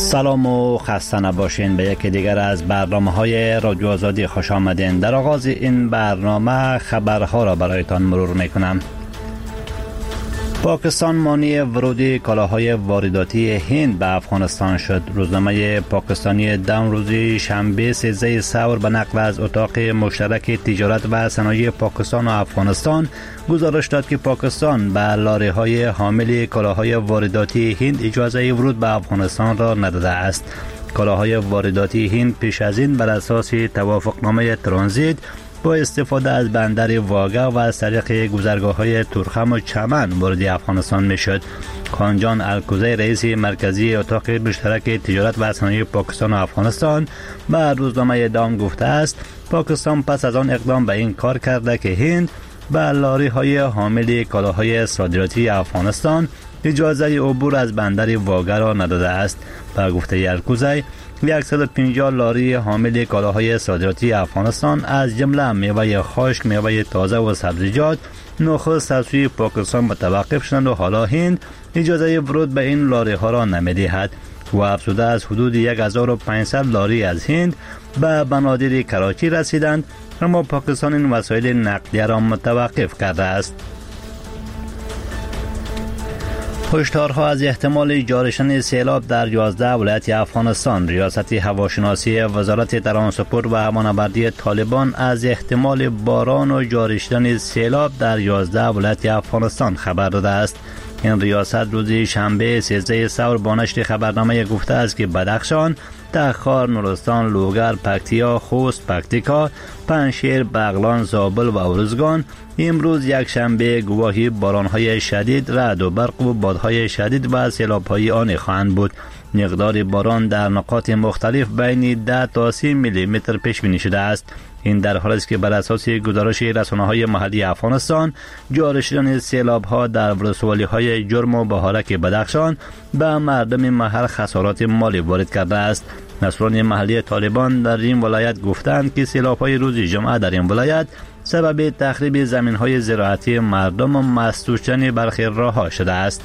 سلام و خسته نباشین. به یکی دیگر از برنامه‌های رادیو آزادی خوش آمدین. در آغاز این برنامه خبرها را برایتان مرور میکنم. پاکستان مانع ورود کالاهای وارداتی هند به افغانستان شد. روزنامه پاکستانی دم روز شنبه 13 ثور به نقل از اتاق مشترک تجارت و صنایع پاکستان و افغانستان گزارش داد که پاکستان به لاری‌های حامل کالاهای وارداتی هند اجازه ورود به افغانستان را نداده است. کالاهای وارداتی هند پیش از این بر اساس توافقنامه ترانزیت با استفاده از بندر واگا و از طریق گذرگاه‌های تورخم و چمن وارد افغانستان میشد. خانجان الکوزی رئیس مرکزی اتاق مشترک تجارت و صنایع پاکستان و افغانستان به روزنامه دام گفته است پاکستان پس از آن اقدام به این کار کرده که هند به لاری‌های حامل کالاهای صادراتی افغانستان اجازه عبور از بندر واگا را نداده است. به گفته الکوزی 150 لاری حامل کالاهای صادراتی افغانستان از جمله میوه خشک، میوه تازه و سبزیجات نخست از سوی پاکستان متوقف شدند و حالا هند اجازه ورود به این لاری ها را نمی‌دهد و افزوده از حدود 1500 لاری از هند به بنادر کراچی رسیدند، اما پاکستان این وسایل نقلیه را متوقف کرده است. هشدارها از احتمال جاری شدن سیلاب در 11 ولایت افغانستان. ریاست هواشناسی وزارت ترانسپورت و هوانوردی طالبان از احتمال باران و جاری شدن سیلاب در 11 ولایت افغانستان خبر داده است. این ریاست روز شنبه 13 ثور با نشر خبرنامه گفته است که بدخشان، تخار، نورستان، لوگر، پکتیا، خوست، پکتیکا، پنجشیر، بغلان، زابل و ارزگان امروز یک شنبه گواهی باران‌های شدید، رعد و برق و بادهای شدید و سیلاب‌های آن خواهند بود. مقدار باران در نقاط مختلف بین 10 تا 30 میلی متر پیش بینی شده است. این در حالی است که بر اساس گزارش رسانه‌های محلی افغانستان جاری شدن سیلاب‌ها در ولسوالی‌های جرم و بهارک بدخشان به مردم محل خسارات مالی وارد کرده است. مسئولان محلی طالبان در این ولایت گفتند که سیلاب‌های روز جمعه در این ولایت سبب تخریب زمین‌های زراعتی مردم و مسدود شدن برخی راه‌ها شده است.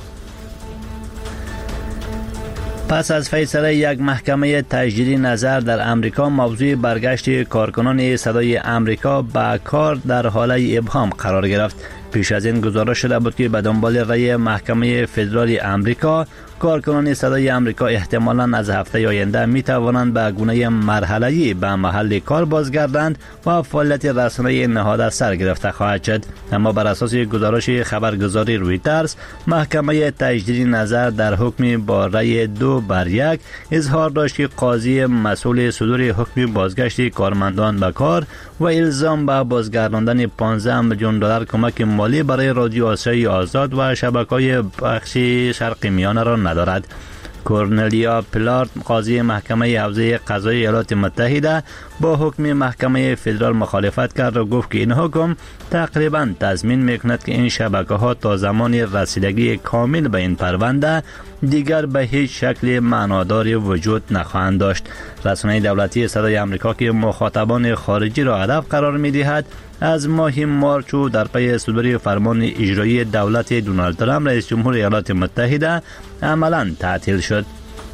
پس از فیصله یک محکمه تجدید نظر در امریکا، موضوع برگشت کارکنان صدای امریکا به کار در حاله ابهام قرار گرفت. پیش از این گزارش شده بود که به دنبال رأی محکمه فدرال امریکا، کارکنان صدای امریکا احتمالاً از هفته آینده می توانند به گونه مرحله‌ای به محل کار بازگردند و فعالیت رسانه‌ای نهاد سر گرفته خواهد شد. اما بر اساس گزارش خبرگزاری رویترز، محکمه تجدید نظر در حکم با رأی 2-1 اظهار داشت که قاضی مسئول صدور حکم بازگشت کارمندان به کار و الزام به بازگرداندن 15 میلیون دلار کمک مالی برای رادیو آسیای آزاد و شبکه‌های بخش شرق میانه را ندارد. کورنلیا پلارد، قاضی محکمه حوزه قضایی ایالات متحده، با حکم محکمه فدرال مخالفت کرد و گفت که این حکم تقریباً تضمین میکند که این شبکه‌ها تا زمان رسیدگی کامل به این پرونده دیگر به هیچ شکل معناداری وجود نخواهند داشت. رسانه دولتی صدای امریکا که مخاطبان خارجی را هدف قرار می‌دهد، از ماه مارچ و در پی صدور فرمان اجرایی دولت دونالد ترامپ رئیس جمهور ایالات متحده عملاً تعطیل شد.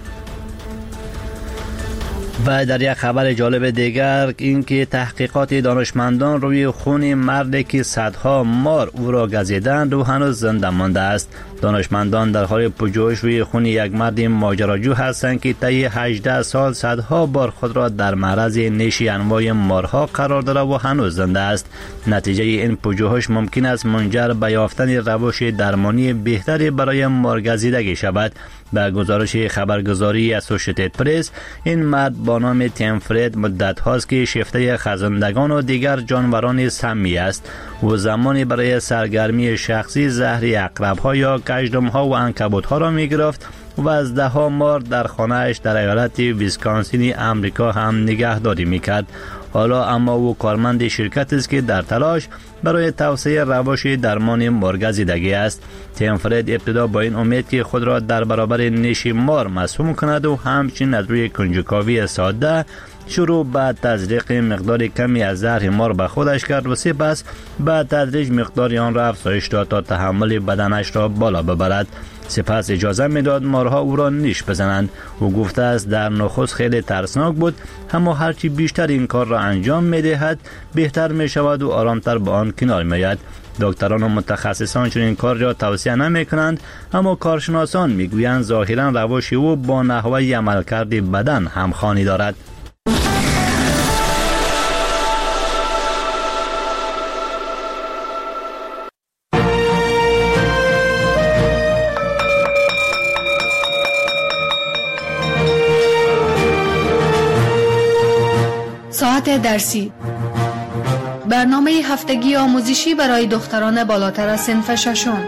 و در یک خبر جالب دیگر اینکه تحقیقات دانشمندان روی خون مردی که صدها مار او را گزیدند و هنوز زنده مانده است. دانشمندان در حال پژوهش روی خون یک مرد ماجراجو هستند که طی 18 سال صدها بار خود را در معرض نیش انواع مارها قرار داده و هنوز زنده است. نتیجه این پژوهش ممکن است منجر به یافتن روش درمانی بهتری برای مارگزیدگی شود. به گزارش خبرگزاری اسوسییتد پرس، این مرد با نام تیم فرید مدت هاست که شیفته خزندگان و دیگر جانوران سمی است و زمانی برای سرگرمی شخصی زهر عقرب‌ها یا کژدم‌ها و عنکبوت‌ها را می‌گرفت و از 10 مار در خانه‌اش در ایالت ویسکانسین امریکا هم نگهداری می‌کرد. حالا اما او کارمند شرکت است که در تلاش برای توسعه روش درمان مارگزیدگی است. تیم فرید ابتدا با این امید که خود را در برابر نیش مار مسموم کند و همچنین از روی کنجکاوی ساده شروع به تزریق مقدار کمی از زهر مار به خودش کرد و سپس به تدریج مقدار آن را افزایش داد تا تحمل بدنش را بالا ببرد. سپس اجازه میداد مارها او را نیش بزنند. او گفته است در نخست خیلی ترسناک بود، اما هرچی بیشتر این کار را انجام میدهد بهتر می شود و آرامتر با آن کنار میآید. دکتران و متخصصان چون این کار را توصیه نمی کنند، اما کارشناسان میگویند ظاهرا روش او با نحوه عملکرد بدن همخوانی دارد. ساعت درسی، برنامه هفتگی آموزشی برای دختران بالاتر از صنف ششم.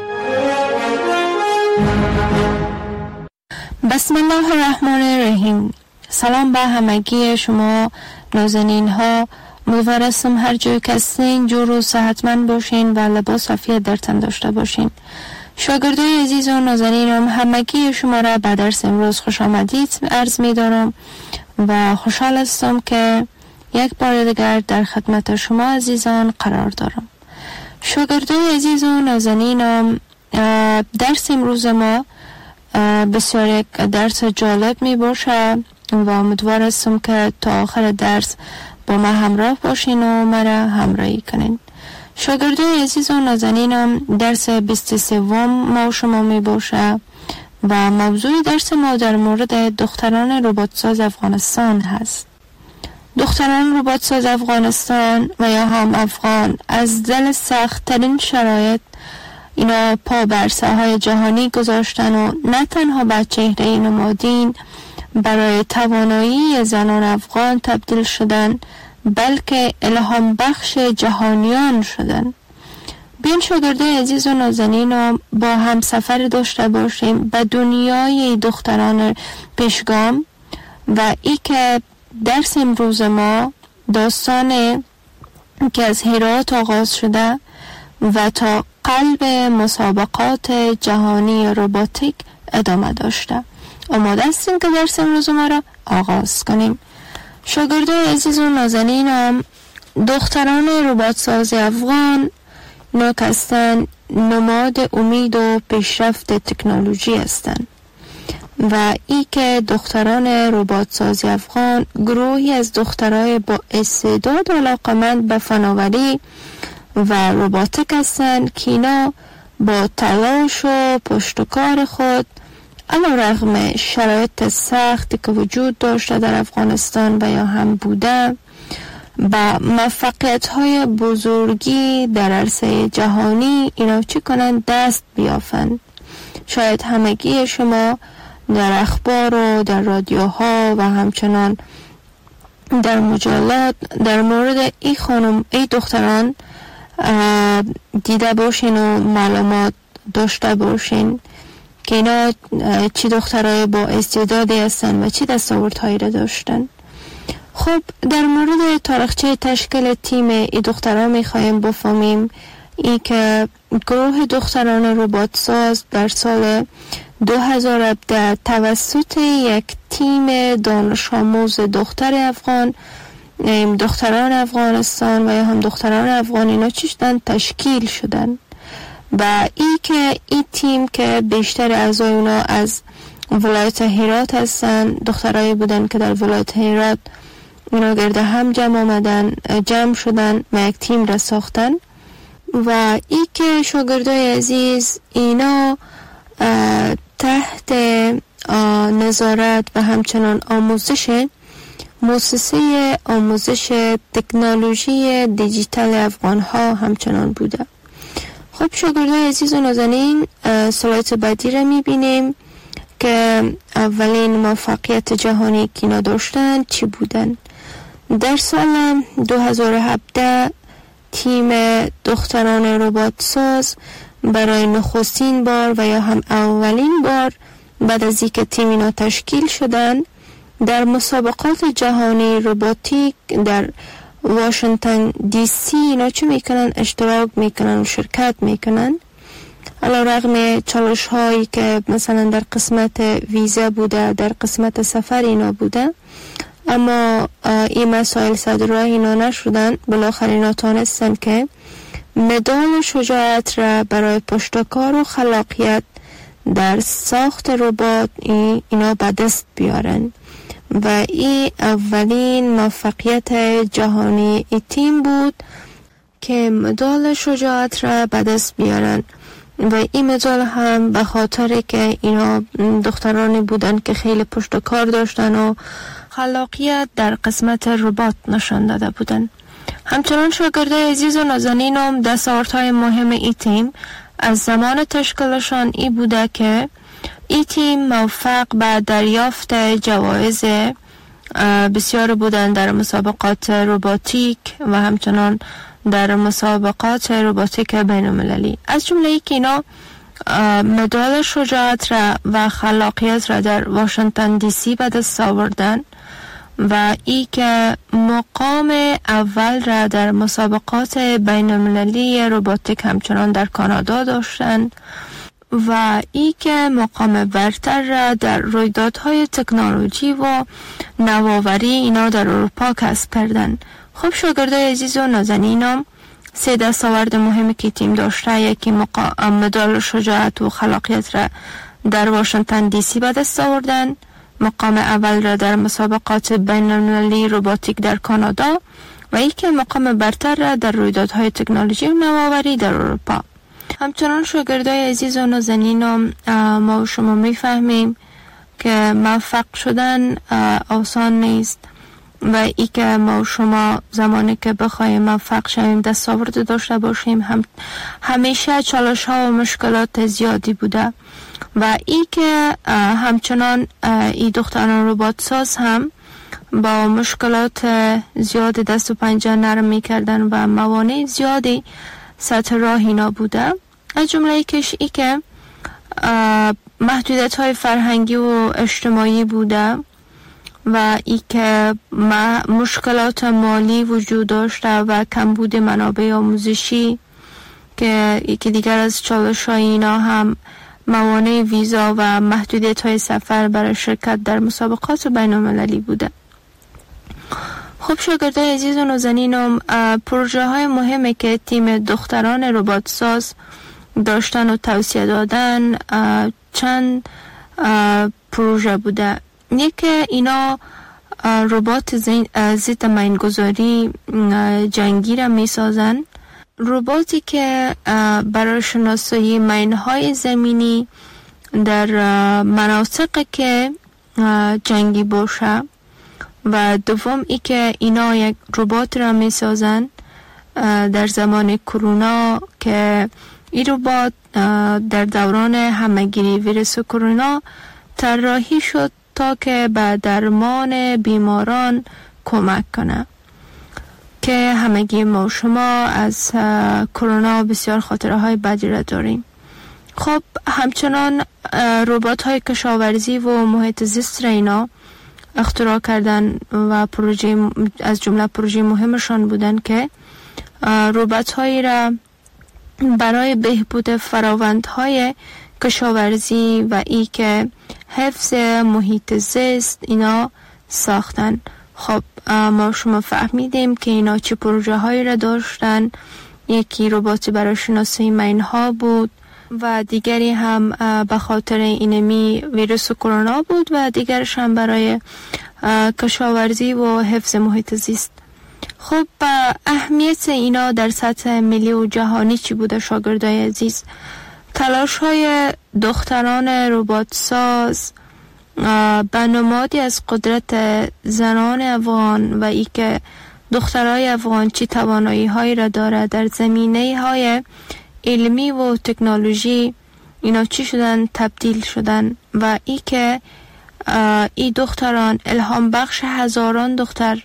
بسم الله الرحمن الرحیم. سلام به همگی شما نازنین ها. امیدوارم هر جای که هستین جور و صحتمند باشین و لباس عافیت در تن داشته باشین. شاگردای عزیز و نازنینم، همگی شما را به درس امروز خوش آمدید عرض می دارم و خوشحال هستم که یک بار دیگر در خدمت شما عزیزان قرار دارم. شاگردای عزیز و نازنینم، درس امروز ما بسیار یک درس جالب می باشه و امیدوار هستم که تا آخر درس با ما همراه باشین و مرا همراهی کنین. شاگردای عزیز و نازنینم، درس 23 ما شما می باشه و موضوع درس ما در مورد دختران رباتساز افغانستان هست. دختران رباتساز افغانستان و یا هم افغان از دل سخت ترین شرایط اینا پا بر ساحه جهانی گذاشتن و نه تنها به چهره نمادین برای توانایی زنان افغان تبدیل شدن، بلکه الهام بخش جهانیان شدن. بیاین شاگردای عزیز و نازنین با هم سفر داشته باشیم به دنیای دختران پیشگام و ای که درس امروز ما داستان که از هرات آغاز شده و تا قلب مسابقات جهانی روباتیک ادامه داشته. آماده هستیم که درس امروز ما را آغاز کنیم. شاگردای عزیز و نازنینم، دختران رباتساز افغان ناکستن نماد امید و پیشرفت تکنولوژی هستند و ای که دختران رباتساز افغان گروهی از دخترای با استعداد و علاقمند به فناوری و رباتیک هستند که اینا با تلاش و پشتکار خود علیرغم شرایط سختی که وجود داشته در افغانستان و یا هم بوده با موفقیت‌های بزرگی در عرصه جهانی اینا چی کنند؟ دست بیافند. شاید همگی شما در اخبار و در رادیوها و همچنان در مجلات در مورد ای خانم ای دختران دیده باشین و معلومات داشته باشین که اینا چی دخترای با استعدادی هستن و چی دستاوردهایی را داشتن. خب در مورد تاریخچه تشکیل تیم ای دختران میخوایم بفهمیم ای که گروه دختران رباتساز در سال 2017 توسط یک تیم دانش آموز دختر افغان، دختران افغانستان و یا هم دختران افغان اینا چی شدن؟ تشکیل شدن و ای که این تیم که بیشتر اعضای اونا از ولایت هرات هستن، دخترایی بودن که در ولایت هرات اونا گرد هم جمع شدن و یک تیم را ساختن و ای که شاگردای عزیز اینا تحت نظارت و همچنان آموزش مؤسسه آموزش تکنولوژی دیجیتال افغان ها همچنان بوده. خب شاگردای عزیز و نازنین، سلایت بعدی را میبینیم که اولین موفقیت جهانی که اینا داشتن چی بودن. در سال 2017 تیم دختران رباتساز برای نخستین بار و یا هم اولین بار بعد از اینکه تیم اینا تشکیل شدن در مسابقات جهانی رباتیک در واشنگتن دی سی اینا چه میکنن؟ اشتراک میکنن و شرکت میکنن. علیرغم چالش هایی که مثلا در قسمت ویزا بوده، در قسمت سفر اینا بوده، اما این مسائل صدر اینا نشدن. بالاخره اینا تانستن که مدال شجاعت را برای پشتکار و خلاقیت در ساخت ربات اینا به دست بیارن و این اولین موفقیت جهانی ای تیم بود که مدال شجاعت را به دست بیارن و این مدال هم به خاطر که اینا دخترانی بودن که خیلی پشت کار داشتن و خلاقیت در قسمت ربات نشان داده بودن. همچنان شاگردای عزیز و نازنینم دستاوردهای مهم ای تیم از زمان تشکیلشان ای بوده که ای تیم موفق به دریافت جوایز بسیار بودن در مسابقات رباتیک و همچنان در مسابقات رباتیک بین المللی، از جمله ای که اینا مدال شجاعت را و خلاقیت را در واشنگتن دی سی به دست آوردن و ای که مقام اول را در مسابقات بین المللی رباتیک همچنان در کانادا داشتند و ای که مقام برتر را در رویدادهای تکنولوژی و نوآوری اینا در اروپا کسب کردند. خب شاگردای عزیز و نازنینم، 3 دستاورد مهمی که تیم داشته، یکی مدال شجاعت و خلاقیت را در واشنگتن دی سی به دست آوردن، مقام اول را در مسابقات بین المللی رباتیک در کانادا و یکی مقام برتر را در رویدادهای تکنولوژی و نوآوری در اروپا. همچنان شاگردای عزیز و نازنینم، ما و شما میفهمیم که موفق شدن آسان نیست و ای که ما و شما زمانی که بخوایم موفق شویم دستاورد داشته باشیم همیشه چالش ها و مشکلات زیادی بوده و ای که همچنان ای دختران ربات ساز هم با مشکلات زیاد دست و پنجه نرم می کردن و موانع زیادی سطح راه اینا بوده، از جمله یکیش ای که محدودیت های فرهنگی و اجتماعی بوده و ای که مشکلات مالی وجود داشته و کمبود منابع آموزشی که دیگر از چالش های اینا هم موانع ویزا و محدودیت های سفر برای شرکت در مسابقات بین المللی بوده. خب شاگردای عزیز و نازنینم، پروژه های مهمی که تیم دختران ربات ساز داشتن و توسعه دادن چند پروژه بوده. یکی اینا ربات ضد مینگذاری جنگی را می سازن، رباتی که برای شناسایی مینهای زمینی در مناطق که جنگی باشه و دوم ای که اینا یک ربات را می سازن در زمان کرونا که این ربات در دوران همهگیری ویروس کرونا طراحی شد تا که به درمان بیماران کمک کنه که همگی ما و شما از کرونا بسیار خاطره های بدی را داریم. خب همچنان ربات های کشاورزی و محیط زیست را اینا اختراع کردن و پروژه از جمله پروژه مهمشان بودن که ربات هایی را برای بهبود فراوندهای کشاورزی و ای که حفظ محیط زیست اینا ساختن. خب ما شما فهمیدیم که اینا چه پروژه هایی را داشتن. یکی ربات برای شناسایی مینها بود و دیگری هم به خاطر اینمی ویروس کرونا بود و دیگرش هم برای کشاورزی و حفظ محیط زیست. خب اهمیت اینا در سطح ملی و جهانی چی بوده شاگردای عزیز؟ تلاش های دختران ربات ساز به نمادی از قدرت زنان افغان و ای که دخترای افغان چی توانایی هایی را داره در زمینه های علمی و تکنولوژی اینا چی شدن تبدیل شدن و ای که ای دختران الهام بخش هزاران دختر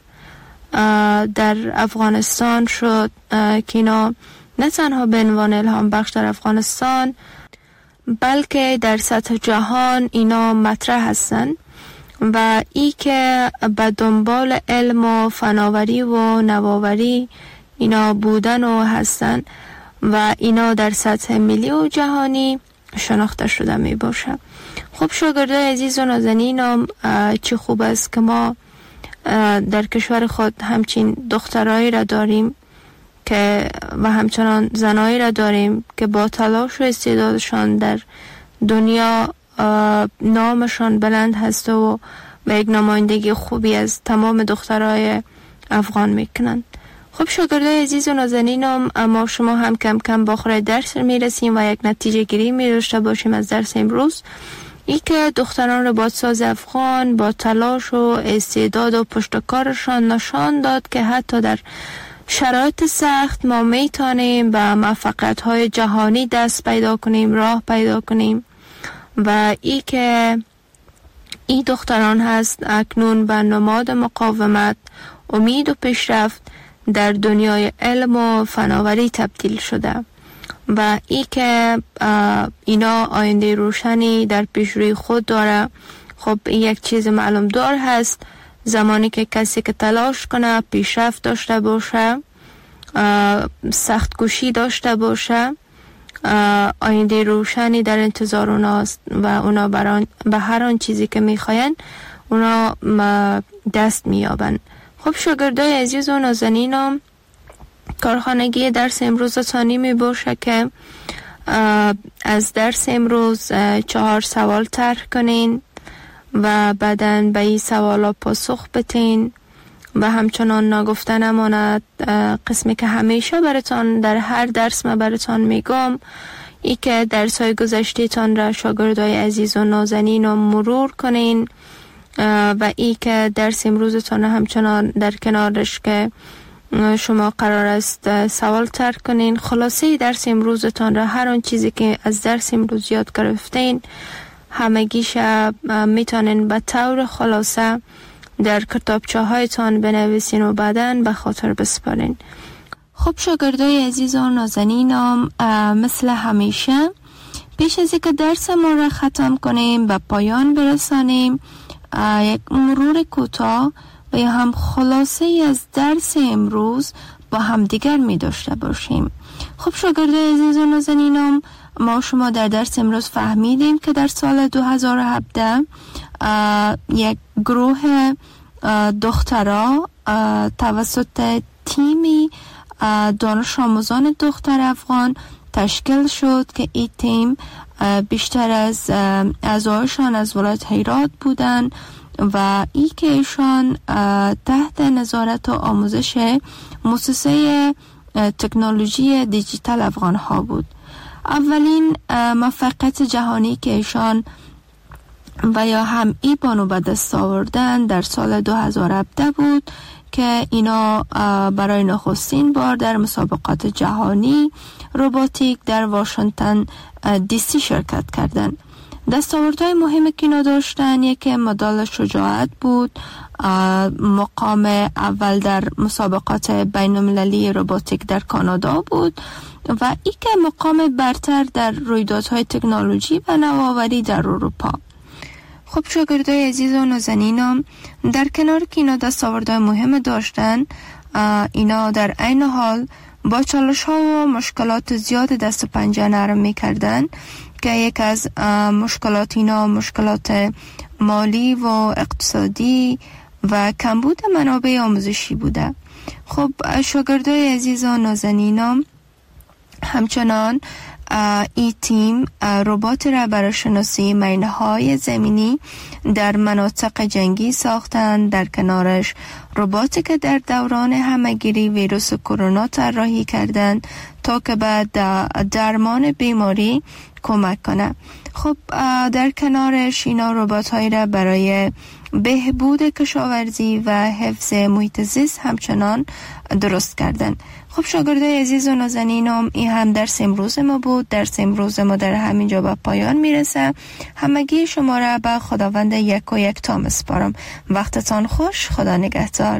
در افغانستان شد که اینا نه تنها به عنوان الهام بخش در افغانستان بلکه در سطح جهان اینا مطرح هستن و ای که به دنبال علم و فناوری و نوآوری اینا بودن و هستن و اینا در سطح ملی و جهانی شناخته شده می باشه. خب شاگردای عزیز و نازنینم، چه خوب است که ما در کشور خود همچین دخترایی را داریم که و همچنان زنایی را داریم که با تلاش و استعدادشان در دنیا نامشان بلند هست و یک نمایندگی خوبی از تمام دخترای افغان میکنند. خب شاگردای عزیز و نازنینم، اما شما هم کم کم با خورای درس میرسیم و یک نتیجه گیری می‌داشته باشیم از درس امروز. ای که دختران رباطساز افغان با تلاش و استعداد و پشتکارشان نشان داد که حتی در شرایط سخت ما میتونیم به موفقیت‌های جهانی دست پیدا کنیم، راه پیدا کنیم و ای که ای دختران هست اکنون به نماد مقاومت، امید و پیشرفت در دنیای علم و فناوری تبدیل شده و ای که اینا آینده روشنی در پیش روی خود داره. خب یک چیز معلوم دار هست، زمانی که کسی که تلاش کنه، پیشرفت داشته باشه، سخت کوشی داشته باشه، آینده روشنی در انتظار اوناست و اونا به هر آن چیزی که میخواین اونا دست میابن. خب شاگردای عزیز و نازنینم، کارخانگی درس امروز تانی می باشه که از درس امروز 4 سوال طرح کنین و بعداً به این سوالا پاسخ بتین و همچنان نگفته نماند قسمی که همیشه براتان در هر درس من براتان میگم، ای که درس های گذشته تان را شاگردای عزیز و نازنینم مرور کنین و ای که درس امروزتان همچنان در کنارش که شما قرار است سوال طرح کنین، خلاصه درس امروزتان را، هر آن چیزی که از درس امروز یاد گرفتین همگیش میتونین به طور خلاصه در کتابچه هایتان بنویسین و بعداً به خاطر بسپارین. خب شاگردای عزیز و نازنینم، مثل همیشه پیش از اینکه درس ما را ختم کنیم به پایان برسانیم، یک مرور کوتاه و یا هم خلاصه از درس امروز با هم دیگر می داشته باشیم. خب شاگردای عزیز و نازنینم، ما شما در درس امروز فهمیدیم که در سال 2017 یک گروه دخترها توسط تیمی دانش آموزان دختر افغان تشکیل شد که این تیم بیشتر از اعضایشان از ولایت هرات بودند و ای که ایشان تحت نظارت و آموزش مؤسسه تکنولوژی دیجیتال افغان ها بود. اولین موفقیت جهانی که ایشان و یا هم ای بانو به دست آوردن در سال 2017 بود که اینا برای نخستین بار در مسابقات جهانی روباتیک در واشنگتن دی سی شرکت کردند. دستاوردهای مهمی که اینا داشتن، یکی مدال شجاعت بود، مقام اول در مسابقات بین المللی روباتیک در کانادا بود و یک مقام برتر در رویدادهای تکنولوژی و نوآوری در اروپا. خب شاگردای عزیز و نازنینم، در کنار که اینا دستاوردهای مهم داشتن، اینا در عین حال با چالش ها و مشکلات زیاد دست و پنجه نرم می کردن که یک از مشکلات اینا مشکلات مالی و اقتصادی و کمبود منابع آموزشی بوده. خب شاگردای عزیز و نازنینم، همچنان ای تیم ربات را برای شناسی مینهای زمینی در مناطق جنگی ساختند. در کنارش رباتی که در دوران همه‌گیری ویروس کرونا طراحی کردند تا که بعد درمان بیماری کمک کنه. خب در کنارش اینا ربات‌هایی را برای بهبود کشاورزی و حفظ محیط زیست همچنان درست کردن. خب شاگردای عزیز و نازنینم، این هم درس امروز ما بود. درس امروز ما در همینجا به پایان میرسه. همگی شما را به خداوند یک و یک تا میسپارم. وقتتان خوش. خدا نگهدار.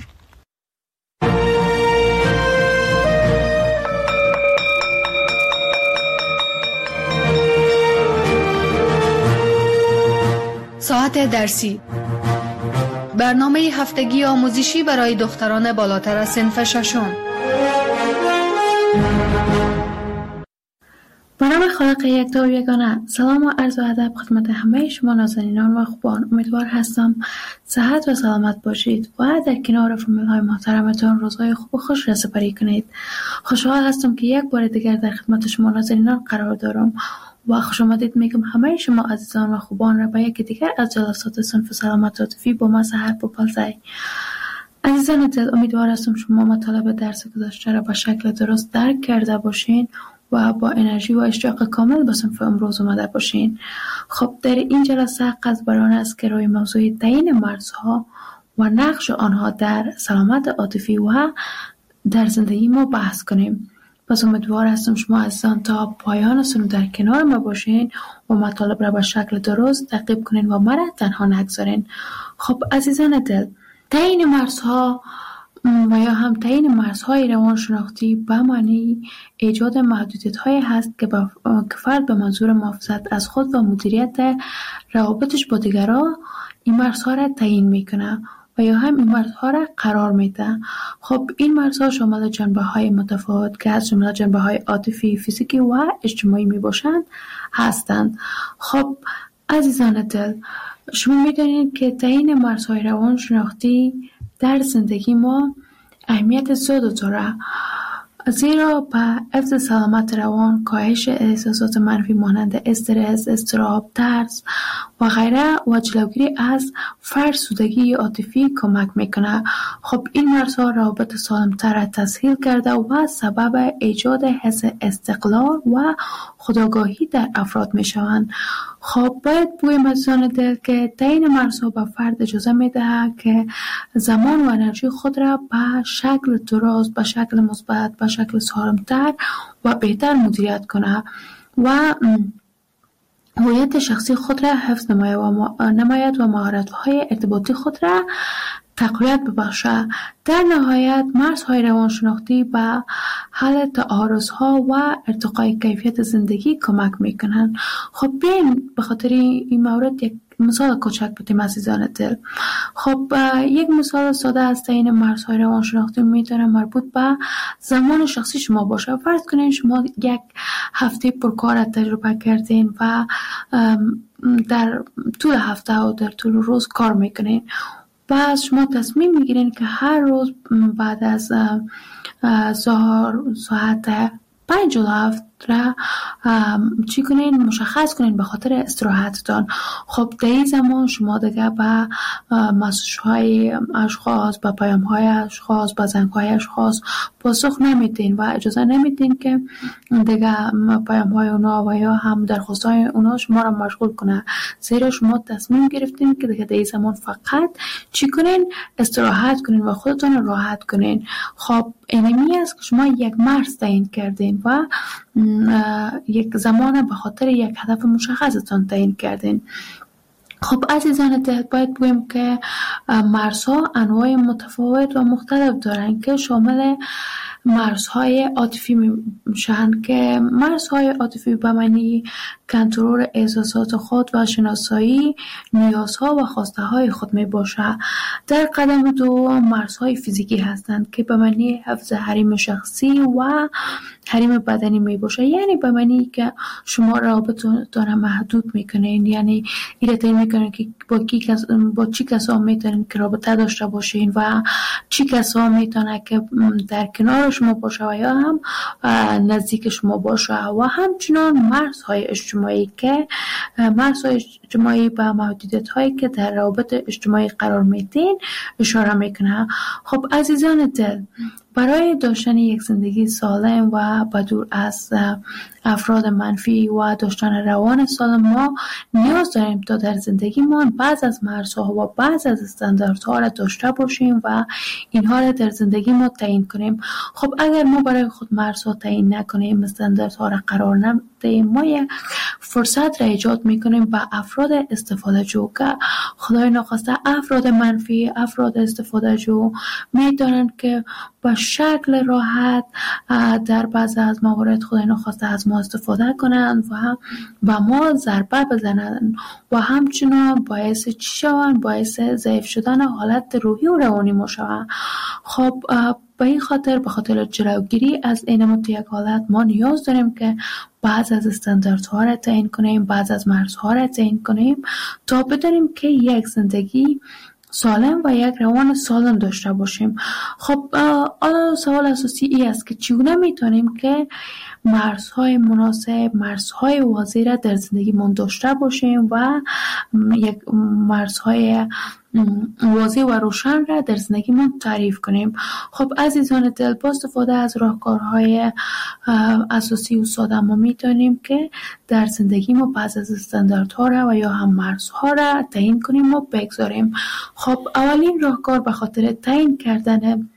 ساعت درسی، برنامه هفتگی آموزشی برای دختران بالاتر از صنف ششم. به نام خالق یکتا و یگانه. سلام و عرض ادب خدمت همه شما نازنینان و خوبان. امیدوار هستم صحت و سلامت باشید و در کنار فامیل های محترمتان روزهای خوب و خوش را سپری کنید. خوشحال هستم که یک بار دیگر در خدمت شما نازنینان قرار دارم و خوش آمدید میگم همه شما عزیزان و خوبان را به یک دیگر از جلسات صنف سلامت عاطفی با ما سحر پوپلزی. عزیزان دل، امیدوار هستم شما مطالب درس گذشته را به شکل درست درک کرده باشین و با انرژی و اشتیاق کامل به صنف امروز اومده باشین. خب در این جلسه قصد بر آن است که روی موضوع تعیین مرزها و نقش آنها در سلامت عاطفی و در زندگی ما بحث کنیم. پس امیدوار هستم شما عزیزان تا پایان سنو در کنار ما باشین و مطالب را به شکل درست تعقیب کنین و مرا تنها نگذارین. خب عزیزان دل، تعیین مرزها و یا هم تعیین مرزهای روانشناختی به معنی ایجاد محدودیت‌هایی هست که فرد به منظور محافظت از خود و مدیریت روابطش با دیگران این مرزها را تعیین میکنه و یا هم این مرزها را قرار میده. خب این مرزها شامل جنبه‌های متفاوت که از جمله جنبه‌های عاطفی، فیزیکی و اجتماعی میباشند هستند. خب عزیزان دل، شما میدونید که تعیین مرزهای روانشناختی در زندگی ما اهمیت زیاد داره، زیرا به حفظ سلامت روان، کاهش احساسات منفی مانند استرس، اضطراب، ترس و غیره و جلوگیری از فرسودگی عاطفی کمک میکنه. خب این مرزها روابط سالمتر را تسهیل کرده و سبب ایجاد حس استقلال و خودآگاهی در افراد میشوند. خب باید بگویم عزیزان دل که تعیین مرزها به فرد اجازه میده که زمان و انرژی خود را به شکل درست، به شکل مثبت، به شکل سالمتر و بهتر مدیریت کنه و هویت شخصی خود را حفظ نماید و مهارت‌های ارتباطی خود را تقویت ببخشه. در نهایت مرزهای روانشناختی به حل تعارض‌ها و ارتقای کیفیت زندگی کمک میکنند. خب بیایم به خاطر این مورد یک مثال کوچک بدیم عزیزان دل. خب یک مثال ساده از تعیین مرزهای روانشناختی میتونه مربوط به زمان شخصی شما باشه. فرض کنین شما یک هفته پرکار تجربه کردین و در طول هفته و در طول روز کار میکنین. بعد شما تصمیم میگیرین که هر روز بعد از ظهر ساعت 5:07 را چی کنین؟ مشخص کنین به خاطر استراحتتان. خب در این زمان شما دیگه به مسیج‌های اشخاص، به پیام‌های اشخاص، به زنگ‌های اشخاص پاسخ نمیدین و اجازه نمیدین که دیگه پیام‌های اونا و یا هم درخواست‌های اونا شما را مشغول کنه، زیرا شما تصمیم گرفتین که دیگه در این زمان فقط چی کنین؟ استراحت کنین و خودتون راحت کنین. خب اینمی است که شما یک مرز تعیین کردین و یک زمان به خاطر یک هدف مشخصتان تعیین کردین. خب عزیزان دل، باید بگویم که مرزها انواع متفاوت و مختلف دارن که شامل مرزهای عاطفی میشن که مرزهای عاطفی به معنی کنترل احساسات خود و شناسایی نیازها و خواسته های خود می باشه. در قدم دو مرزهای فیزیکی هستند که به معنی حفظ حریم شخصی و حریم بدنی می باشه، یعنی به معنی که شما رابطتون محدود میکنین، یعنی ایره تعیین میکنین که با چی کسا میتونین که رابطه داشته باشین و چی کسا میتونه که در کنار شما باشه و یا هم نزدیک شما باشه. و همچنان مرزهای اجتماعی که مرزهای اجتماعی به محدودیت هایی که در روابط اجتماعی قرار میدین اشاره میکنه. خب عزیزان دل، برای داشتن یک زندگی سالم و بدور از افراد منفی و داشتن روان سالم ما نیاز داریم تا در زندگیمان بعض از مرزها و بعض از استانداردها را داشته باشیم و اینها را در زندگی ما تعیین کنیم. خب اگر ما برای خود مرزها تعیین نکنیم، استانداردها را قرار ندهیم، ما یک فرصت را ایجاد میکنیم به افراد استفاده جو که خدای ناخواسته افراد منفی، افراد استفاده جو میدانند که با شکل راحت در بعض از موارد خدای ناخواسته از ما استفاده کنند و به ما ضربه بزنند و همچنان باعث چی شوند؟ باعث ضعیف شدن حالت روحی و روانی ما شوند. خب به این خاطر به خاطر جلوگیری از این یک حالت ما نیاز داریم که بعض از استانداردها را تعیین کنیم، بعض از مرزها را تعیین کنیم تا بدانیم که یک زندگی سالم و یک روان سالم داشته باشیم. خب سوال اساسی ای است که چگونه میتونیم که مرزهای مناسب، مرزهای واضح را در زندگیمون داشته باشیم و یک مرزهای واضح و روشن را در زندگیمون تعریف کنیم. خب عزیزان دل، با استفاده از راهکارهای اساسی و ساده ما میتونیم که در زندگی ما بعض از استانداردها را و یا هم مرزها را تعیین کنیم و بگذاریم. خب اولین راهکار به خاطر تعیین کردن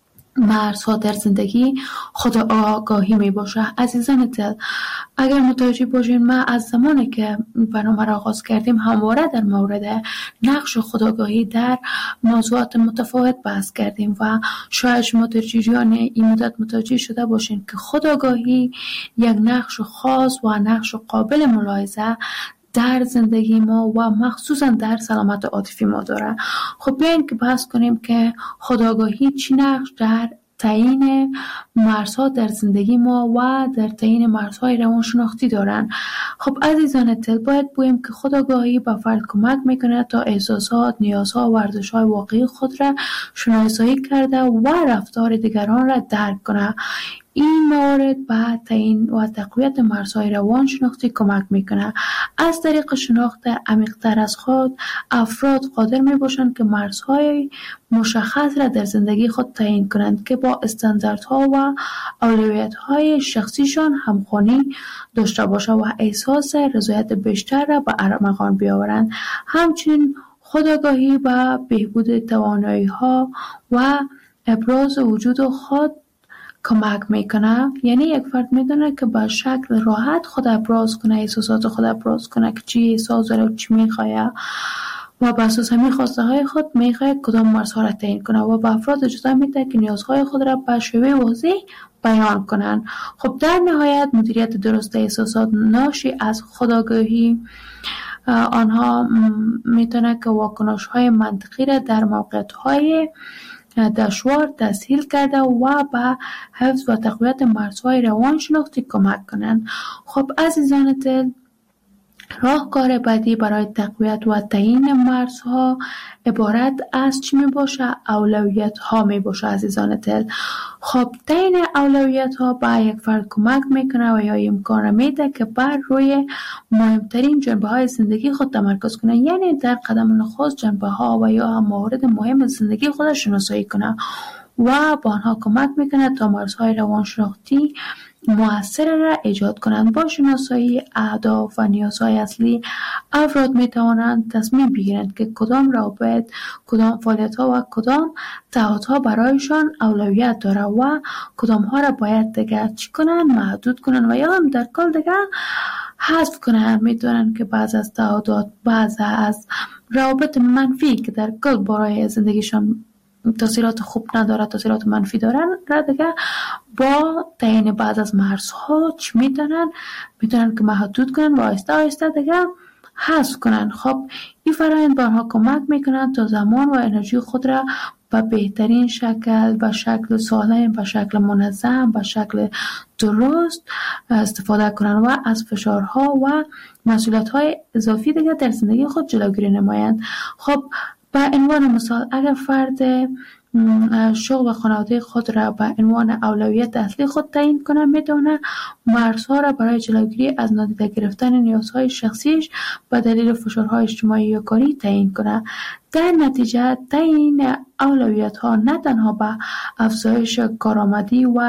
مرزها در زندگی خود آگاهی می باشه. عزیزان دل، اگر متوجه باشین ما از زمانی که برنامه را آغاز کردیم همواره در مورد نقش خودآگاهی در موضوعات متفاوت بحث کردیم و شاید شما در جریان این مدت متوجه شده باشین که خودآگاهی یک نقش خاص و نقش قابل ملاحظه در زندگی ما و مخصوصا در سلامت عاطفی ما داره. خب بیاین که بحث کنیم که خودآگاهی چی نقش در تعیین مرزها در زندگی ما و در تعیین مرزهای روانشناختی دارن. خب عزیزان دل، باید بگوییم که خودآگاهی به فرد کمک میکنه تا احساسات، نیازها و ارزش‌های واقعی خود را شناسایی کرده و رفتار دیگران را درک کنه. این موارد به تعیین و تقویت مرزهای روانشناختی کمک میکنه. از طریق شناخت عمیق‌تر از خود، افراد قادر میباشند که مرزهای مشخص را در زندگی خود تعیین کنند که با استانداردها و اولویت‌های شخصیشان همخوانی داشته باشه و احساس رضایت بیشتر را به ارمغان بیاورند. همچنین خودآگاهی به بهبود توانایی‌ها و ابراز وجود خود کمک میکنه. یعنی یک فرد میدونه که با شکل راحت خود ابراز کنه، احساسات خود ابراز کنه که چی احساس داره و چی میخواه و بر اساس همین خواسته های خود میخواه کدام مرزها را تعیین کنه و به افراد اجازه میده که نیازهای خود را به شیوه واضح بیان کنن. خب در نهایت مدیریت درست احساسات ناشی از خودآگاهی آنها میتونه که واکنش های منطقی را در موقعیت های دشوار تسهیل کرده و به حفظ و تقویت مرزهای روانشناختی کمک کنند. خب عزیزان دل، راهکار بعدی برای تقویت و تعیین مرزها عبارت از چی می باشه؟ اولویت ها می باشه عزیزان دل. خب تعیین اولویت ها به یک فرد کمک میکنه و یا امکان میده که بر روی مهمترین جنبه های زندگی خود تمرکز کنه. یعنی در قدم نخست جنبه ها و یا موارد مهم زندگی خود شناسایی کنه و با آنها کمک میکنه تا مرزهای روانشناختی مؤثر را ایجاد کنند. با شناسایی اهداف و نیازهای اصلی، افراد می توانند تصمیم بگیرند که کدام روابط، کدام فعالیت‌ها و کدام تعهدها برایشان اولویت داره و کدام ها را باید دیگر چی کنند، محدود کنند و یا هم در کل دیگر حذف کنند. می دانند که بعض از تعهدات، بعض از روابط منفی که در کل برای زندگیشان تاثیرات خوب نداره، تاثیرات منفی دارن را دیگه با تعیین بعض از مرزها چی میتونن که محدود کنن و آهسته آهسته دیگه حذف کنن. خب این فرآیند به آنها کمک میکنن تا زمان و انرژی خود را به بهترین شکل، به شکل سالم، به شکل منظم، به شکل درست استفاده کنن و از فشارها و مسئولیت‌های اضافی دیگه در زندگی خود جلوگیری نمایند. خب به عنوان مثال، اگر فرد شغل و خانواده خود را به عنوان اولویت اصلی خود تعیین کنه، میتونه مرزها را برای جلوگیری از نادیده گرفتن نیازهای شخصیش به دلیل فشارهای اجتماعی یا کاری تعیین کنه. در نتیجه تعیین اولویت ها نه تنها به افزایش کارآمدی و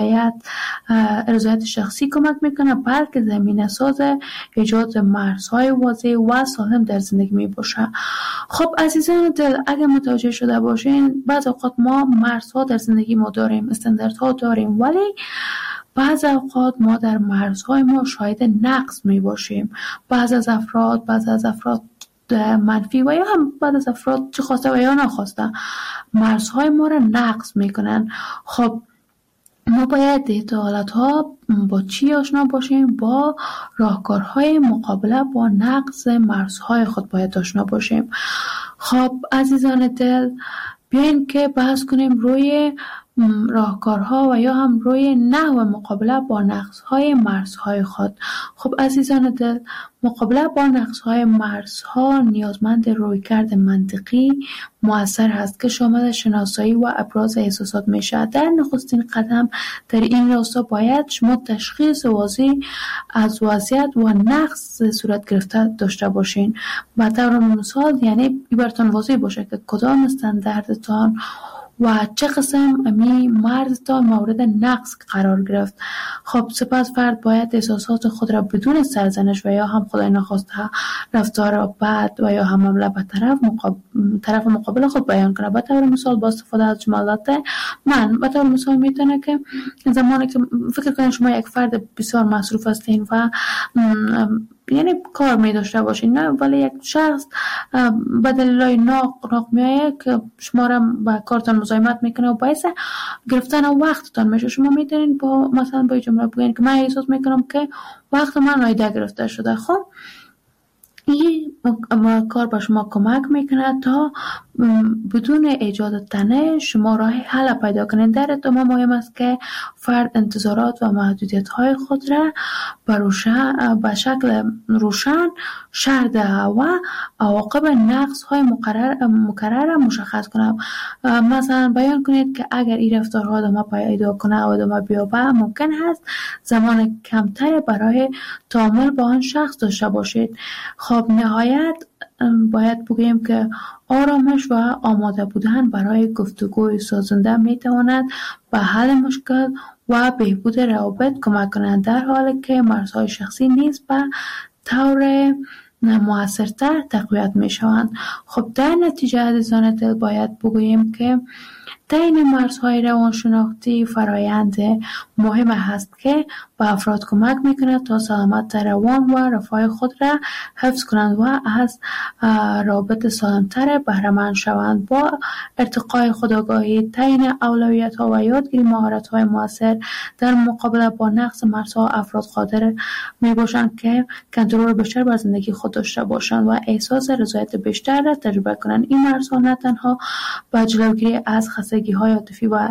رضایت شخصی کمک میکنه، بلکه زمینه ساز ایجاد مرزهای واضح و سالم در زندگی می باشه. خب عزیزان دل، اگر متوجه شده باشین بعض اوقات ما مرزها در زندگی ما داریم، استانداردها داریم، ولی بعض اوقات ما در مرزهای ما شاهد نقص می باشیم. بعض از افراد منفی و یا هم بعض از افراد چه خواسته و یا نخواسته مرزهای ما را نقض میکنن. خب ما باید دیتا حالتها با چی آشنا باشیم؟ با راهکارهای مقابله با نقض مرزهای خود باید آشنا باشیم. خب عزیزان دل، بیاین که بحث کنیم روی راهکارها و یا هم روی نحو مقابله با نقص‌های مرزهای خود. خب عزیزان دل، مقابله با نقص‌های مرزها نیازمند رویکرد منطقی مؤثر هست که شامل شناسایی و ابراز احساسات میشه. در نخستین قدم در این راستا باید شما تشخیص واضح از وضعیت و نقص صورت گرفته داشته باشین. به طور مثال یعنی براتون واضح باشه که کدام استانداردتان و چه قسم امی مرزتان مورد نقص قرار گرفت. خب سپس فرد باید احساسات خود را بدون سرزنش و یا هم خدای نخواسته رفتار بد و یا هم حمله به طرف مقابل خود بیان کنه. به طور مثال با استفاده از جملات من، به طور مثال میتونه که زمانی که فکر کنید شما یک فرد بسیار مصروف هستین و یعنی کار می داشته باشین، نه ولی یک شخص به دلیل ناق میایه که شما را با کارتان مزاحمت میکنه و باعث گرفتن وقتتان میشه. شما میتونین با مثلا با جمله بگین که من احساس میکنم که وقت من نایده گرفته شده. خب این کار با شما کمک میکنه تا بدون ایجاد تنش شما راه حل پیدا کنید. در ادامه مهم است که فرد انتظارات و محدودیت های خود را به شکل روشن شرح دهد و عواقب نقص های مکرر را مشخص کنید. مثلا بیان کنید که اگر این رفتارها ادامه پیدا کنه و ادامه بیابه ممکن است زمان کمتر برای تعامل با آن شخص داشته باشید. خب نهایت باید بگوییم که آرامش و آماده بودن برای گفتگوی سازنده میتواند به حل مشکل و بهبود روابط کمک کنند، در حالی که مرزهای شخصی نیز به طور مؤثرتر تقویت می شوند. خب در نتیجه عزیزان دل باید بگوییم که تعیین مرزهای روانشناختی فرایند مهم هست که به افراد کمک میکنه تا سلامت روان و رفاه خود را حفظ کنند و از رابط سالمتر بهره مند شوند. با ارتقای خودآگاهی، تعیین اولویت ها و یادگیری مهارت های موثر در مقابله با نقص مرزها، افراد قادر می باشند که کنترل بیشتر بر زندگی خود داشته باشند و احساس رضایت بیشتر را تجربه کنند. این مرزها نه تنها به جلوگیری از خستگی های عاطفی و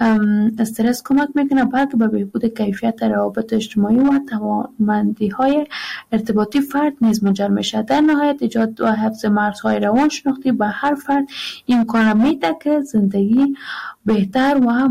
استرس کمک میکنه، بلکه به بهبود کیفیت روابط اجتماعی و توانمندی های ارتباطی فرد نیز منجر میشه. در نهایت ایجاد و حفظ مرزهای روانشناختی به هر فرد امکان میده که زندگی بهتر و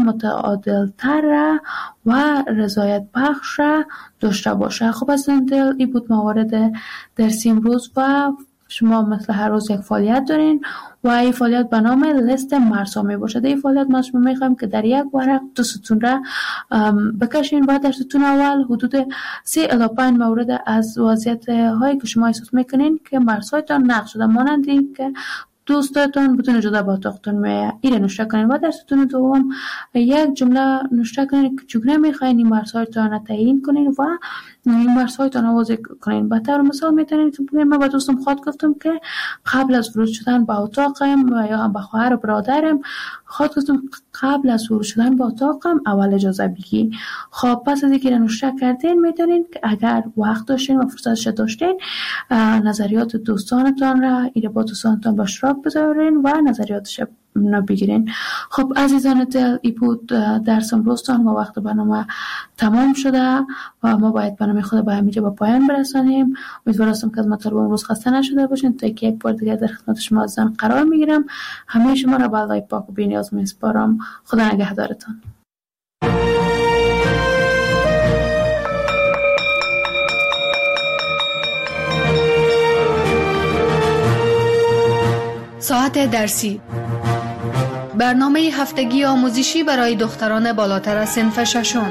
متعادلتر و رضایت بخش داشته باشه. خب از این بود موارد درسی امروز و شما مثل هر روز یک فعالیت دارین و این فعالیت به نام لیست مرزها می باشد. این فعالیت ما شما میخوایم که در یک ورق 2 ستون را بکشین و در ستون اول حدود 3 الی 5 مورد از وضعیت هایی که شما احساس میکنین که مرزهایتان نقض شده، مانند این که دوستاتون بدون اجازه با اتاقتون میایه، این را نوشته کنین و در ستون دوم یک جمله نوشته کنین که چگونه میخواین این مرزهایتان را تعیین کنین و این مرزهایتان را واضح کنین. به طور مثال میتونین که بگین من با دوستم خود گفتم که قبل از ورود شدن با اتاقم و یا هم با خواهر و برادرم خود گفتم قبل از ورود شدن با اتاقم اول اجازه بگی. خب پس از اینکه نوشته کردین میتونین که اگر وقت داشتین و فرصتش داشتین نظریات دوستانتان را با دوستانتان به اشتراک بذارین و نظریاتش بگیرین. خب عزیزان دل، این بود درس امروزتان و وقت برنامه تمام شده و ما باید برنامه خود با همینجا به پایان برسانیم. امیدوارم که از مطالب امروز خسته نشده باشین. تا که یک بار دیگر در خدمت شما عزیزان قرار میگیرم. همه شما را به الله پاک و بی‌نیاز میسپارم. خدا نگهدارتان. ساعت درسی، برنامه هفتگی آموزشی برای دختران بالاتر از صنف ششم.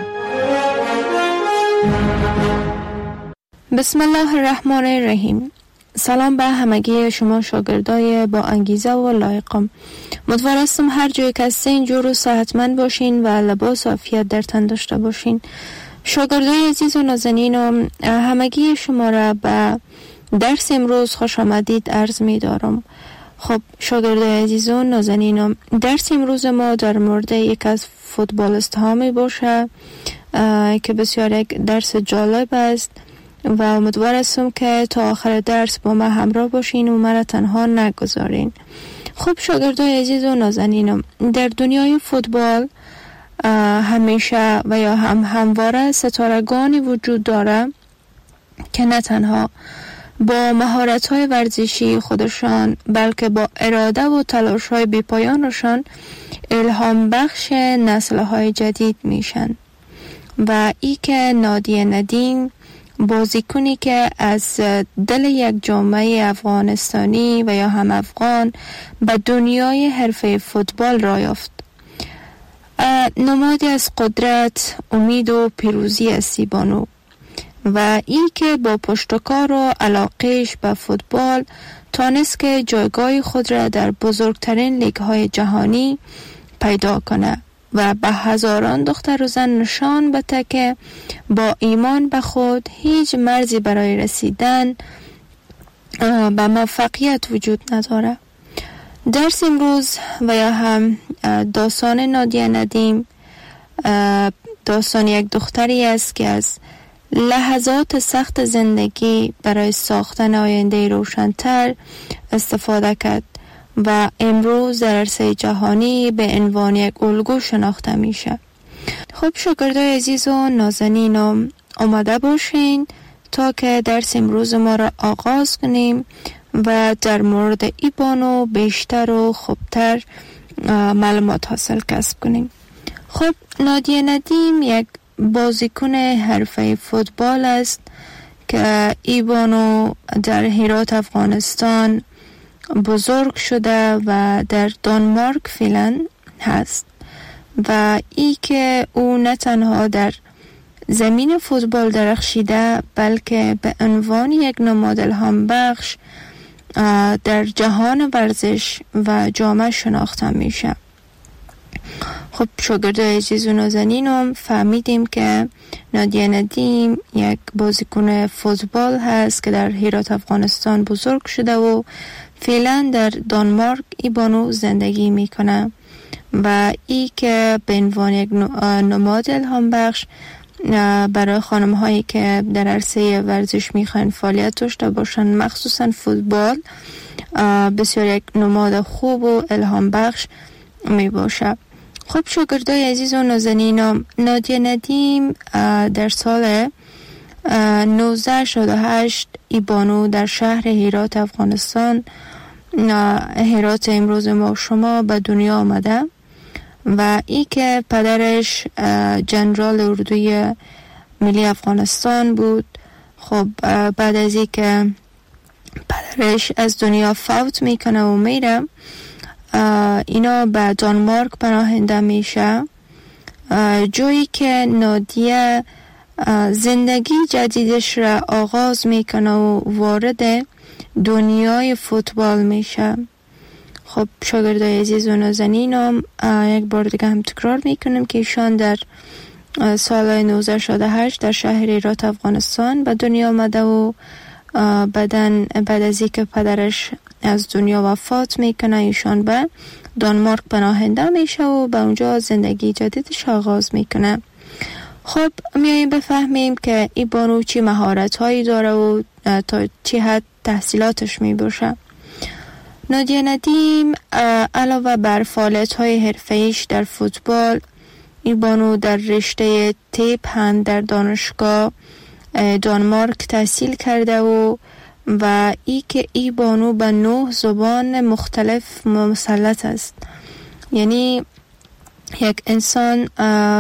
بسم الله الرحمن الرحیم. سلام به همگی شما شاگردای با انگیزه و لایقم. امیدوار هستم هر جای که هستین جور و صحتمند باشین و لباس و عافیت در تن داشته باشین. شاگردای عزیز و نازنین، همگی شما را به درس امروز خوش آمدید عرض می دارم. خب شاگردای عزیز و نازنین، درس امروز ما در مورد یک از فوتبالیست ها می باشه که بسیار یک درس جالب است و امیدوار هستم که تا آخر درس با ما همراه باشین و مرا تنها نگذارین. خب شاگردای عزیز و نازنین، در دنیای فوتبال همیشه و یا همواره ستارگانی وجود داره که نه تنها با مهارت‌های ورزشی خودشان بلکه با اراده و تلاش‌های بی‌پایانشان الهام بخش نسل‌های جدید میشن. و ای که نادیه ندیم بازیکنی که از دل یک جامعه افغانستانی و یا هم افغان به دنیای حرفه فوتبال را یافت. نمادی از قدرت، امید و پیروزی است بانو و ای که با پشتکار و علاقهش به فوتبال تانست که جایگاه خود را در بزرگترین لیگ‌های جهانی پیدا کنه و به هزاران دختر و زن نشان بده که با ایمان به خود هیچ مرزی برای رسیدن به موفقیت وجود نداره. درس امروز و یا هم داستان نادیه ندیم داستان یک دختری است که از لحظات سخت زندگی برای ساختن آینده روشن‌تر استفاده کرد و امروز در عرصه جهانی به عنوان یک الگو شناخته میشه. خب شاگردای عزیز و نازنین آماده باشین تا که درس امروز ما را آغاز کنیم و در مورد ای بانو بیشتر و خوبتر معلومات حاصل کسب کنیم. خب نادیه ندیم یک بازیکن حرفه فوتبال است که ای بانو در هرات افغانستان بزرگ شده و در دانمارک فعلا هست و ای که او نه تنها در زمین فوتبال درخشیده بلکه به عنوان یک نماد الهام بخش در جهان ورزش و جامعه شناخته میشه. خب شاگردای عزیز و نازنینم فهمیدیم که نادیه ندیم یک بازیکن فوتبال هست که در هرات افغانستان بزرگ شده و فعلا در دانمارک ای بانو زندگی میکنه و ای که به عنوان یک نماد الهام بخش برای خانم هایی که در عرصه ورزش میخوان فعالیت داشته باشن مخصوصا فوتبال بسیار یک نماد خوب و الهام بخش می باشه. خب شاگردای عزیز و نازنینم نادیه ندیم در سال 1968 ای بانو در شهر هرات افغانستان هرات امروز ما شما به دنیا آمده و ای که پدرش جنرال اردوی ملی افغانستان بود. خب بعد از ای که پدرش از دنیا فوت میکنه و میره اینا به دانمارک پناهنده میشه جایی که نادیه زندگی جدیدش را آغاز میکنه و وارد دنیای فوتبال میشه. خب شاگردای عزیز و نازنینم یک بار دیگه هم تکرار میکنم که ایشان در سال 1968 در شهر هرات افغانستان به دنیا آمده و بعد از اینکه پدرش از دنیا وفات میکنه ایشان به دانمارک پناهنده میشه و به اونجا زندگی جدیدش آغاز میکنه. خب میاییم بفهمیم که ای بانو چی مهارت هایی داره و تا چی حد تحصیلاتش میباشه. نادیه ندیم علاوه بر فعالیت های حرفه‌ایش در فوتبال ای بانو در رشته تیپ هند در دانشگاه دانمارک تحصیل کرده و ای که ای بانو به 9 زبان مختلف مسلط است. یعنی یک انسان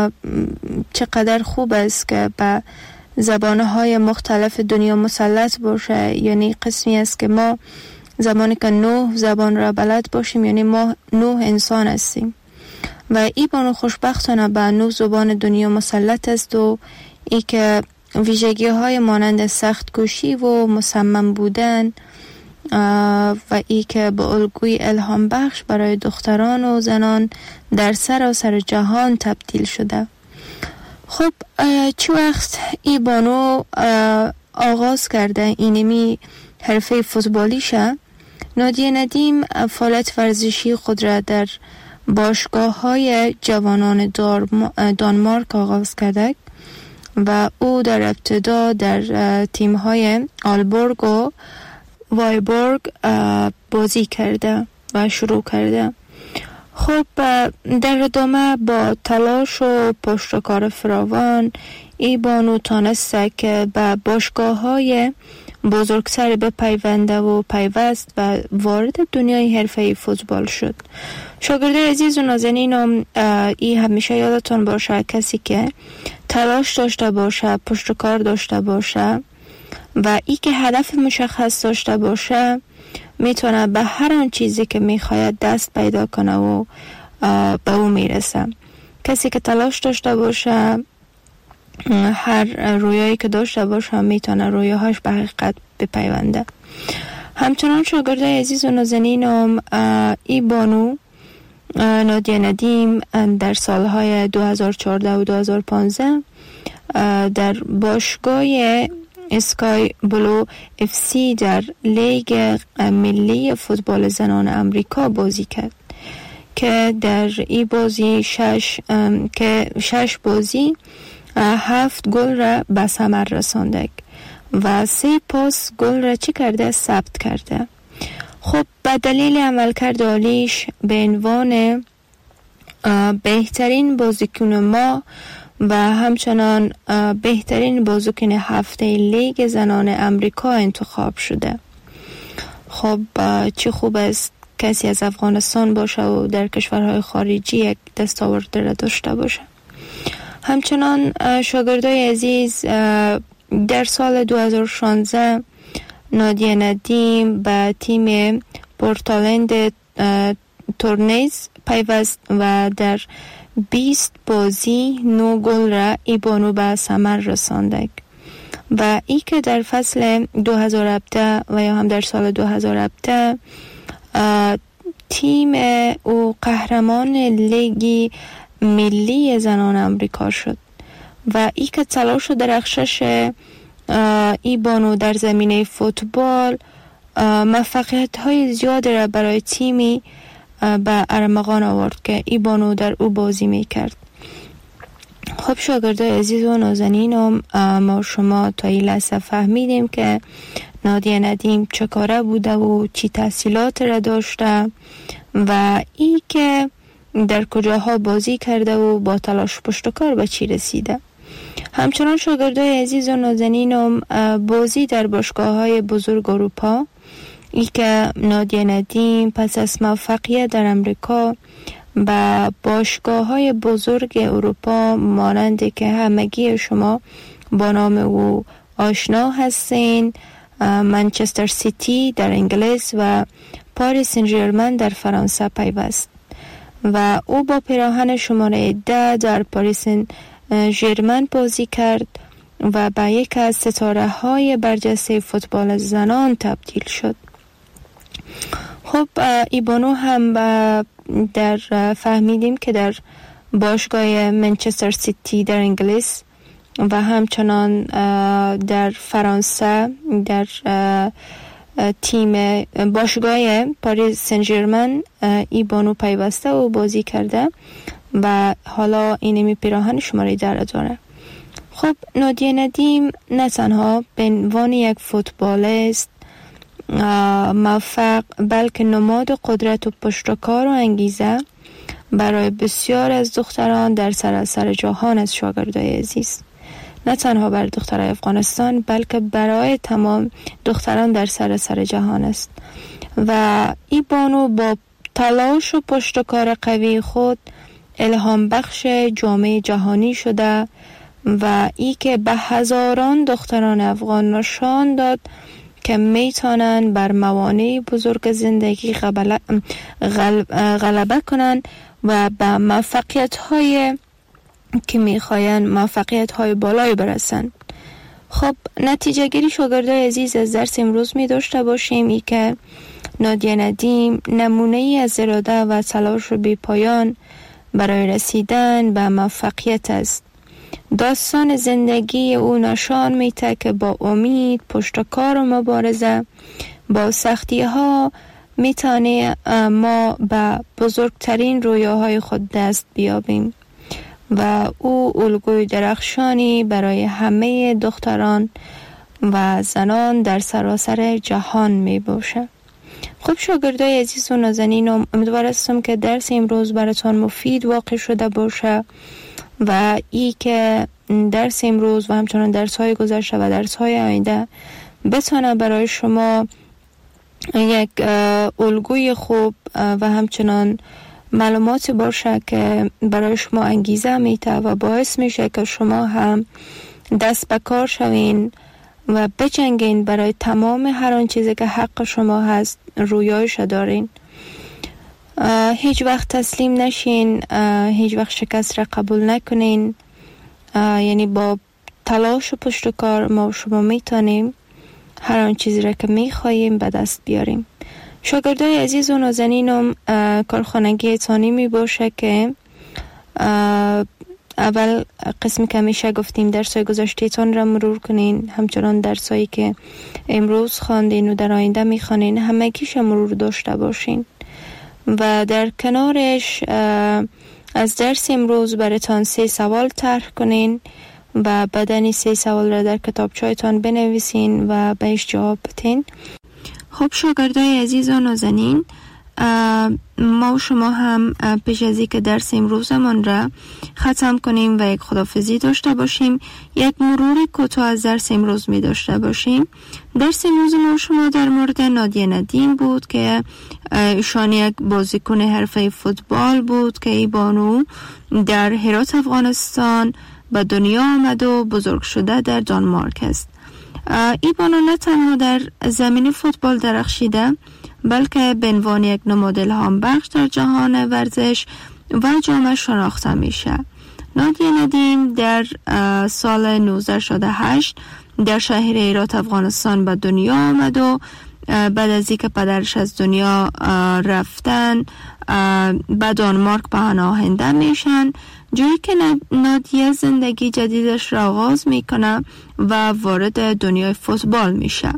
چقدر خوب است که به زبانهای مختلف دنیا مسلط باشه. یعنی قسمی است که ما زمانی که 9 زبان را بلد باشیم یعنی ما 9 انسان هستیم و ای بانو خوشبختانه به 9 زبان دنیا مسلط است و ای که ویژگی های مانند سخت کوشی و مصمم بودن و ای که به الگوی الهام بخش برای دختران و زنان در سراسر جهان تبدیل شده. خب چه وقت ای بانو آغاز کرده اینمی حرفه فوتبالیشه؟ نادیه ندیم فعالیت ورزشی خود را در باشگاه های جوانان دانمارک آغاز کرده و او در ابتدا در تیم های آلبورگ و وایبورگ بازی کرده و شروع کرده. خب در ادامه با تلاش و پشتکار فراوان ای بانو تانسته که به باشگاه‌های بزرگتر بپیونده و پیوست و وارد دنیای حرفه‌ای فوتبال شد. شاگردای عزیز و نازنینم، ای همیشه یادتون باشه کسی که تلاش داشته باشه، پشتکار داشته باشه و ای که هدف مشخص داشته باشه میتونه به هر آن چیزی که میخواید دست پیدا کنه و به او میرسه. کسی که تلاش داشته باشه، هر رویایی که داشته باشه میتونه رویاهاش به حقیقت بپیونده. همچنان شاگردای عزیز و نازنینم، ای بانو نادیه ندیم در سالهای 2014 و 2015 در باشگاه اسکای بلو اف سی در لیگ ملی فوتبال زنان امریکا بازی کرد که در این بازی 6 بازی 7 گل را به ثمر رسانده و 3 پاس گل را چی کرده؟ ثبت کرده. خب به دلیل عملکرد عالیش به عنوان بهترین بازیکن ما و همچنان بهترین بازیکن هفته لیگ زنان امریکا انتخاب شده. خب چه خوب است کسی از افغانستان باشه و در کشورهای خارجی یک دستاورد را داشته باشه. همچنان شاگردای عزیز، در سال 2016 نادیه ندیم به تیم پورتلند تورنیز پیوست و در 20 بازی 9 گل را ای بانو به ثمر رسانده و ای که در فصل 2017 و یا هم در سال 2017 تیم او قهرمان لیگ ملی زنان امریکا شد و ای که تلاش و درخشش ای بانو در زمینه فوتبال موفقیت های زیاد را برای تیمی به ارمغان آورد که ای بانو در او بازی می کرد. خب شاگردای عزیز و نازنینم، ما شما تا این لحظه فهمیدیم که نادیه ندیم چه کاره بوده و چی تحصیلات را داشته و ای که در کجاها بازی کرده و با تلاش پشتکار به چی رسیده. همچنان شاگردای عزیز و نازنینم، بازی در باشگاه‌های بزرگ اروپا، ای که نادیه ندیم پس از موفقیت در امریکا با باشگاه‌های بزرگ اروپا مانند که همگی شما با نام او آشنا هستین، منچستر سیتی در انگلیس و پاریس سن ژرمن در فرانسه پیوست و او با پیراهن شماره 10 در پاریس سن ژرمن بازی کرد و به یک از ستاره های برجسته فوتبال زنان تبدیل شد. خب ایبانو هم در فهمیدیم که در باشگاه منچستر سیتی در انگلیس و همچنان در فرانسه در تیم باشگاه پاریس سن ژرمن ایبانو پیوسته و بازی کرده و حالا اینمی پیراهن شماره 10 داره. خب نادیه ندیم نه تنها به عنوان یک فوتبالیست موفق بلکه نماد قدرت و پشتکار و انگیزه برای بسیار از دختران در سراسر جهان از شاگردای عزیز، نه تنها برای دخترای افغانستان بلکه برای تمام دختران در سراسر جهان است و این بانو با تلاش و پشتکار قوی خود الهام بخش جامعه جهانی شده و ای که به هزاران دختران افغان نشان داد که میتونن بر موانع بزرگ زندگی غلبه کنن و به موفقیت های که میخواین موفقیت های بالایی برسن. خب نتیجه گیری شاگردای عزیز از درس امروز می داشته باشیم ای که نادیه ندیم نمونه ای از اراده و تلاش بی پایان برای رسیدن به موفقیت است. داستان زندگی او نشان میده که با امید، پشتکار و مبارزه با سختی ها میتونه ما به بزرگترین رویاهای خود دست بیابیم و او الگوی درخشانی برای همه دختران و زنان در سراسر جهان می باشه. خب شاگردای عزیز و نازنین، امیدوار هستم که درس امروز براتان مفید واقع شده باشه و ای که درس امروز و همچنان درس های گذشته و درس های آینده بتونه برای شما یک الگوی خوب و همچنان معلوماتی باشه که برای شما انگیزه میته و باعث میشه که شما هم دست به کار شوین و بجنگین برای تمام هر آن چیزی که حق شما هست رویایش دارین. هیچ وقت تسلیم نشین، هیچ وقت شکست را قبول نکنین. یعنی با تلاش و پشت کار ما شما میتونیم هر آن چیزی را که میخواییم به دست بیاریم. شاگردای عزیز و نازنینم، کارخانگی تانی می باشه که اول قسمی که همیشه گفتیم درسای گذشته تان را مرور کنین، همچنان درسایی که امروز خواندین و در آینده میخوانین همگیش مرور داشته باشین و در کنارش از درس امروز براتان 3 سوال طرح کنین و بعدن 3 سوال را در کتابچه‌تان بنویسین و بهش جواب بدین. خب شاگردای عزیز و نازنین، ما و شما هم پیش از اینکه درس امروزمان را ختم کنیم و یک خداحافظی داشته باشیم، یک مرور کوتاه از درس امروز می داشته باشیم. درس امروز ما و شما در مورد نادیه ندیم بود که ایشان یک بازیکن حرفه فوتبال بود که ای بانو در هرات افغانستان به دنیا آمد و بزرگ شده در دانمارک است. ای بانو نه تنها در زمین فوتبال درخشیده بلکه به عنوان یک نماد الهام بخش در جهان ورزش و جامعه شناخته میشه. نادیه ندیم در سال 1968 در شهر هرات افغانستان به دنیا آمد و بعد از اینکه پدرش از دنیا رفتن به دانمارک پناهنده میشن، جایی که نادیه زندگی جدیدش را آغاز میکنه و وارد دنیای فوتبال میشه.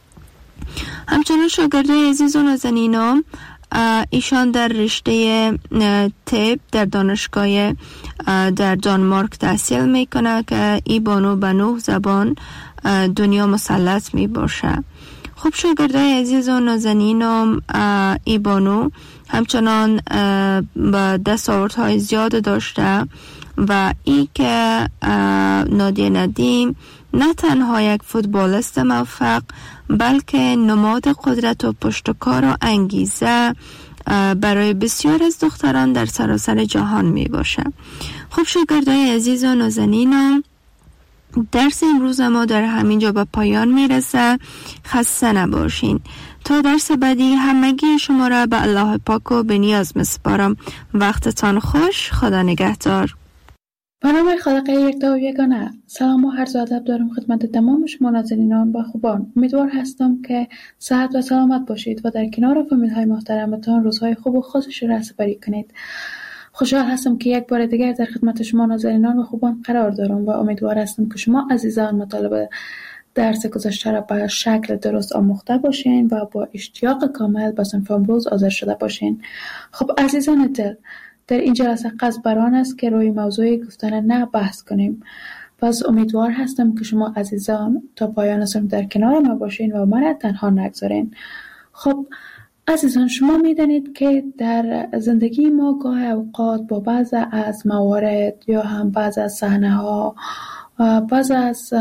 همچنان شاگردای عزیز و نازنینم، ایشان در رشته طب در دانشگاه در دانمارک تحصیل میکنه که ای بانو به 9 زبان دنیا مسلط می باشه. خب شاگردای عزیز و نازنینم، ای بانو همچنان با دستاوردهای زیاد داشته و ای که نادیه ندیم نه تنها یک فوتبالیست موفق بلکه نماد قدرت و پشتکار و انگیزه برای بسیار از دختران در سراسر جهان می باشه. خب شاگردای عزیز و نازنینم، درس امروز ما در همینجا به پایان میرسه. خسته نباشین. تا درس بعدی همگی شما را به الله پاک و به نیاز میسپارم. وقتتان خوش. خدا نگهدار. به نام خالق یکتا و یگانه، سلام و عرض ادب دارم خدمت تمام شما ناظرینان و خوبان. امیدوار هستم که صحت و سلامت باشید و در کنار فامیل های محترمتان روزهای خوب و خوشش را سپری کنید. خوشحال هستم که یک بار دیگر در خدمت شما ناظرینان و خوبان قرار دارم و امیدوار هستم که شما عزیزان مطالب درس گذشته را به شکل درست آموخته باشین و با اشتیاق کامل به صنف امروز حاضر شده باشین. خب عزیزان دل، در این جلسه قصد بر آن است که روی موضوع گفتن نه بحث کنیم. پس امیدوار هستم که شما عزیزان تا پایان صنف در کنار ما باشین و من تنها نگذارین. خب عزیزان، شما میدانید که در زندگی ما گاه اوقات با بعض از موارد یا هم بعض از صحنه‌ها بعض از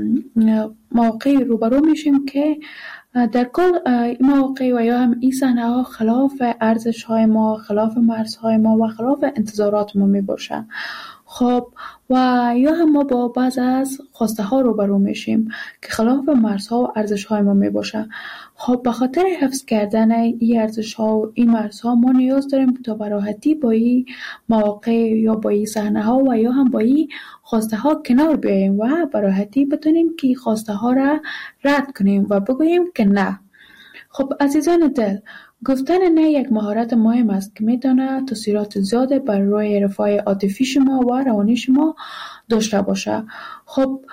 مواقعی روبرو میشیم که در کل این مواقع و یا هم این صحنه‌ها خلاف ارزش‌های ما، خلاف مرزهای ما و خلاف انتظارات ما میباشه. خب و یا هم ما با بعض از خواسته ها روبرو میشیم که خلاف مرزها و ارزش‌های ما میباشه. خب به خاطر حفظ کردن این ارزش‌ها و این مرزها ما نیاز داریم تا به راحتی با این مواقع یا با این صحنه‌ها و یا هم با این خواسته ها کنار بیاییم و به راحتی بتونیم که خواسته ها را رد کنیم و بگوییم که نه. خب عزیزان دل، گفتن نه یک مهارت مهم است که میتونه تاثیرات زیاده بر روی رفاه عاطفی شما و روانی شما داشته باشه. خب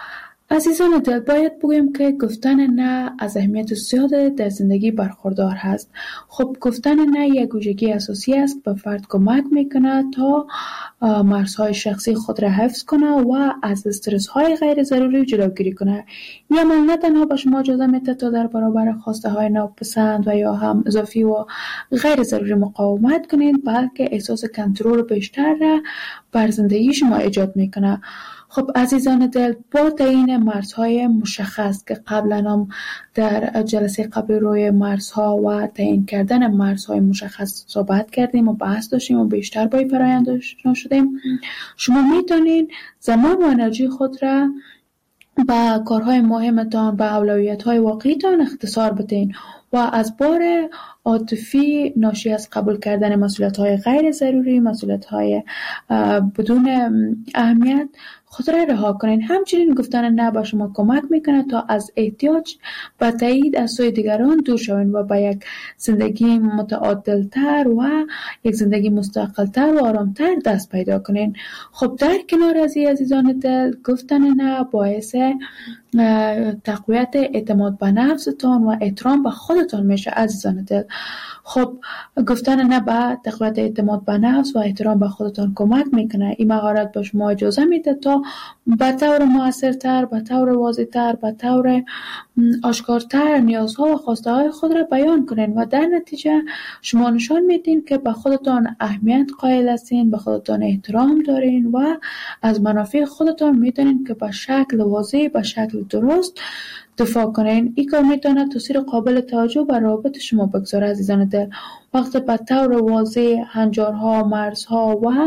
عزیزان دل، باید بگویم که گفتن نه از اهمیت زیاد در زندگی برخوردار هست. خب گفتن نه یک ویژگی اساسی است که به فرد کمک میکنه تا مرزهای شخصی خود را حفظ کنه و از استرس های غیر ضروری جلوگیری کنه. این عمل نه تنها به شما اجازه میده تا در برابر خواسته های ناپسند و یا هم اضافی و غیر ضروری مقاومت کنید، بلکه احساس کنترل بیشتر را بر زندگی شما ایجاد میکنه. خب عزیزان دل، با تعیین مرزهای مشخص که قبلا هم در جلسه قبل روی مرزها و تعیین کردن مرزهای مشخص صحبت کردیم و بحث داشتیم و بیشتر با این فرآیند آشنا شدیم، شما میتونین زمان و انرژی خود را به کارهای مهمتان، به اولویت‌های واقعیتان اختصار بدین و از بار عاطفی ناشی از قبول کردن مسئولیت‌های غیر ضروری، مسئولیت‌های بدون اهمیت خود را رها کنین. همچنین گفتن نه به شما کمک میکنه تا از احتیاج به تایید از سوی دیگران دور شوین و به یک زندگی متعادلتر و یک زندگی مستقلتر و آرامتر دست پیدا کنین. خب در کنار از این عزیزان دل، گفتن نه باعث تقویت اعتماد به نفستان و احترام به خودتان میشه عزیزان دل. خب گفتن نه به تقویت اعتماد به نفس و احترام به خودتان کمک میکنه. این مهارت به شما اجازه میده تا به طور موثرتر، به طور واضح‌تر، به طور آشکارتر نیازها و خواسته های خود را بیان کنین و در نتیجه شما نشان میدین که به خودتان اهمیت قائل هستین، به خودتان احترام دارین و از منافع خودتان میدونین که به شکل واضح، به شکل درست دفاع کنین. این کار میتونه تاثیر قابل توجه بر روابط شما بگذاره عزیزان دل. وقتی به طور واضح هنجارها، مرزها و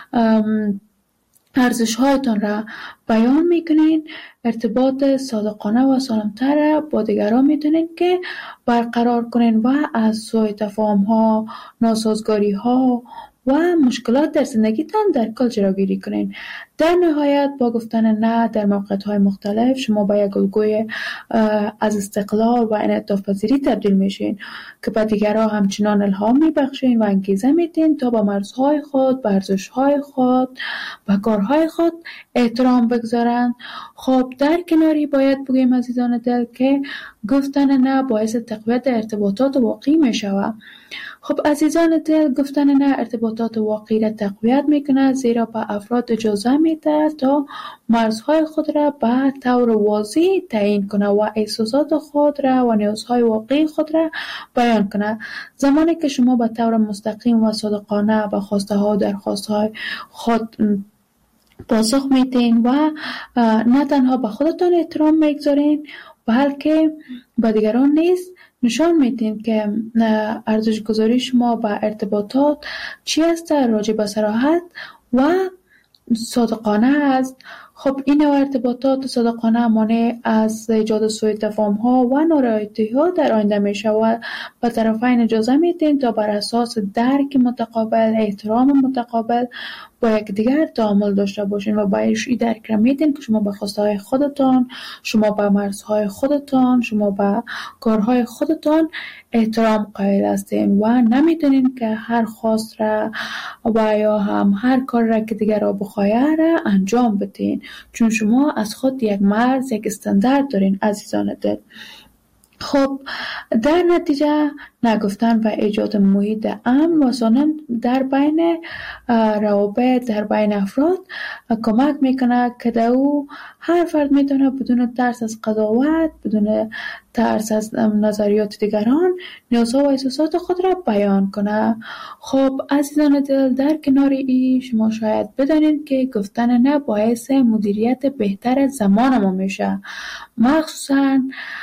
ارزش‌هایتان را بیان میکنین، ارتباط صادقانه و سالمتر با دیگران میتونین که برقرار کنین و از سوء تفاهم‌ها، ناسازگاری‌ها و مشکلات در زندگیتان در کل جلوگیری کنین. در نهایت با گفتن نه در موقعیت‌های مختلف شما به یک الگوی از استقلال و انعطاف پذیری تبدیل میشین که به دیگران همچنان الهام میبخشین و انگیزه میدین تا به مرزهای خود، به ارزش‌های خود، به کارهای خود احترام بگذارن. خب در کناری باید بگیم عزیزان دل که گفتن نه باعث تقویت ارتباطات واقعی میشود. خب عزیزان دل، گفتن نه ارتباطات واقعی را تقویت میکنه، زیرا به افراد اجازه میده تا مرزهای خود را به طور واضح تعیین کنه و احساسات خود را و نیازهای واقعی خود را بیان کنه. زمانی که شما به طور مستقیم و صادقانه به خواسته ها و درخواست های خود پاسخ میدین و نه تنها به خودتان احترام میگذارین بلکه به دیگران نیز نشان میدین که ارزش گذاری شما به ارتباطات چی است، راجع به صراحت و صادقانه است. خب این نوع ارتباطات صادقانه مانع از ایجاد سوء تفاهم‌ها و نارضایتی‌ها در آینده میشه و به طرفین اجازه میدین تا بر اساس درک متقابل، احترام متقابل با یکدیگر تعامل داشته باشین و باید این درک را میدین که شما به خواستهای خودتان، شما به مرزهای خودتان، شما به کارهای خودتان احترام قائل هستین و نمیتونین که هر خواست را و یا هم هر کار را که دیگر را بخواهد را انجام بدین، چون شما از خود یک مرز، یک استاندارد دارین عزیزان دل. خب در نتیجه نگفتن و ایجاد محیط امن و سالم در بین روابط، در بین افراد کمک میکنه که در او هر فرد میتونه بدون ترس از قضاوت، بدون ترس از نظریات دیگران نیازها و احساسات خود را بیان کنه. خب عزیزان دل، در کنار این شما شاید بدانید که گفتن نه باعث مدیریت بهتر زمان ما میشه. مخصوصا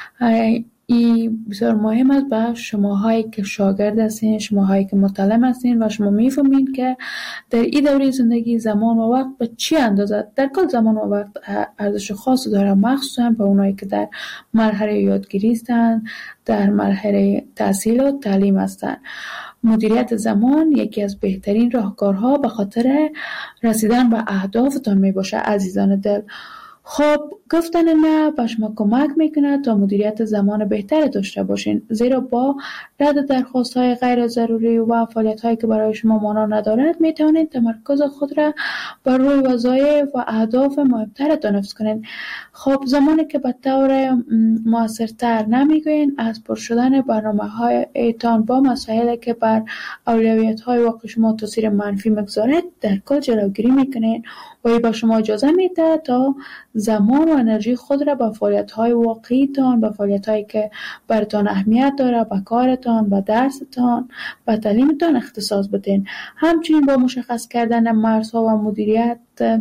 این بسیار مهم است به شماهایی که شاگرد هستین، شماهایی که متعلم هستین و شما میفهمین که در این دوره زندگی زمان و وقت به چی اندازه. در کل زمان و وقت ارزش خاصی داره، مخصوصا به اونایی که در مرحله یادگیری هستن، در مرحله تحصیل و تعلیم هستن. مدیریت زمان یکی از بهترین راهکارها به خاطر رسیدن به اهدافتان می باشه عزیزان دل. خب گفتن نه به شما کمک میکنه تا مدیریت زمان بهتر داشته باشین، زیرا با رد درخواست های غیر ضروری و فعالیت هایی که برای شما معنا ندارد میتوانید تمرکز خود را بر روی وظایف و اهداف مهمترتان حفظ کنید. خب زمانی که به طور موثرتر نمیگوین از پر شدن برنامه هایتان با مسائلی که بر اولویت های واقع شما تاثیر منفی میگذارد در کل جلوگیری میکنید و این به شما اجازه میده تا زمان و انرژی خود را به فعالیت‌های واقعیتان، به فعالیت‌هایی که براتان اهمیت داره، به کارتان، به درستان، به تعلیمتان اختصاص بدین. همچنین با مشخص کردن مرزها و مدیریت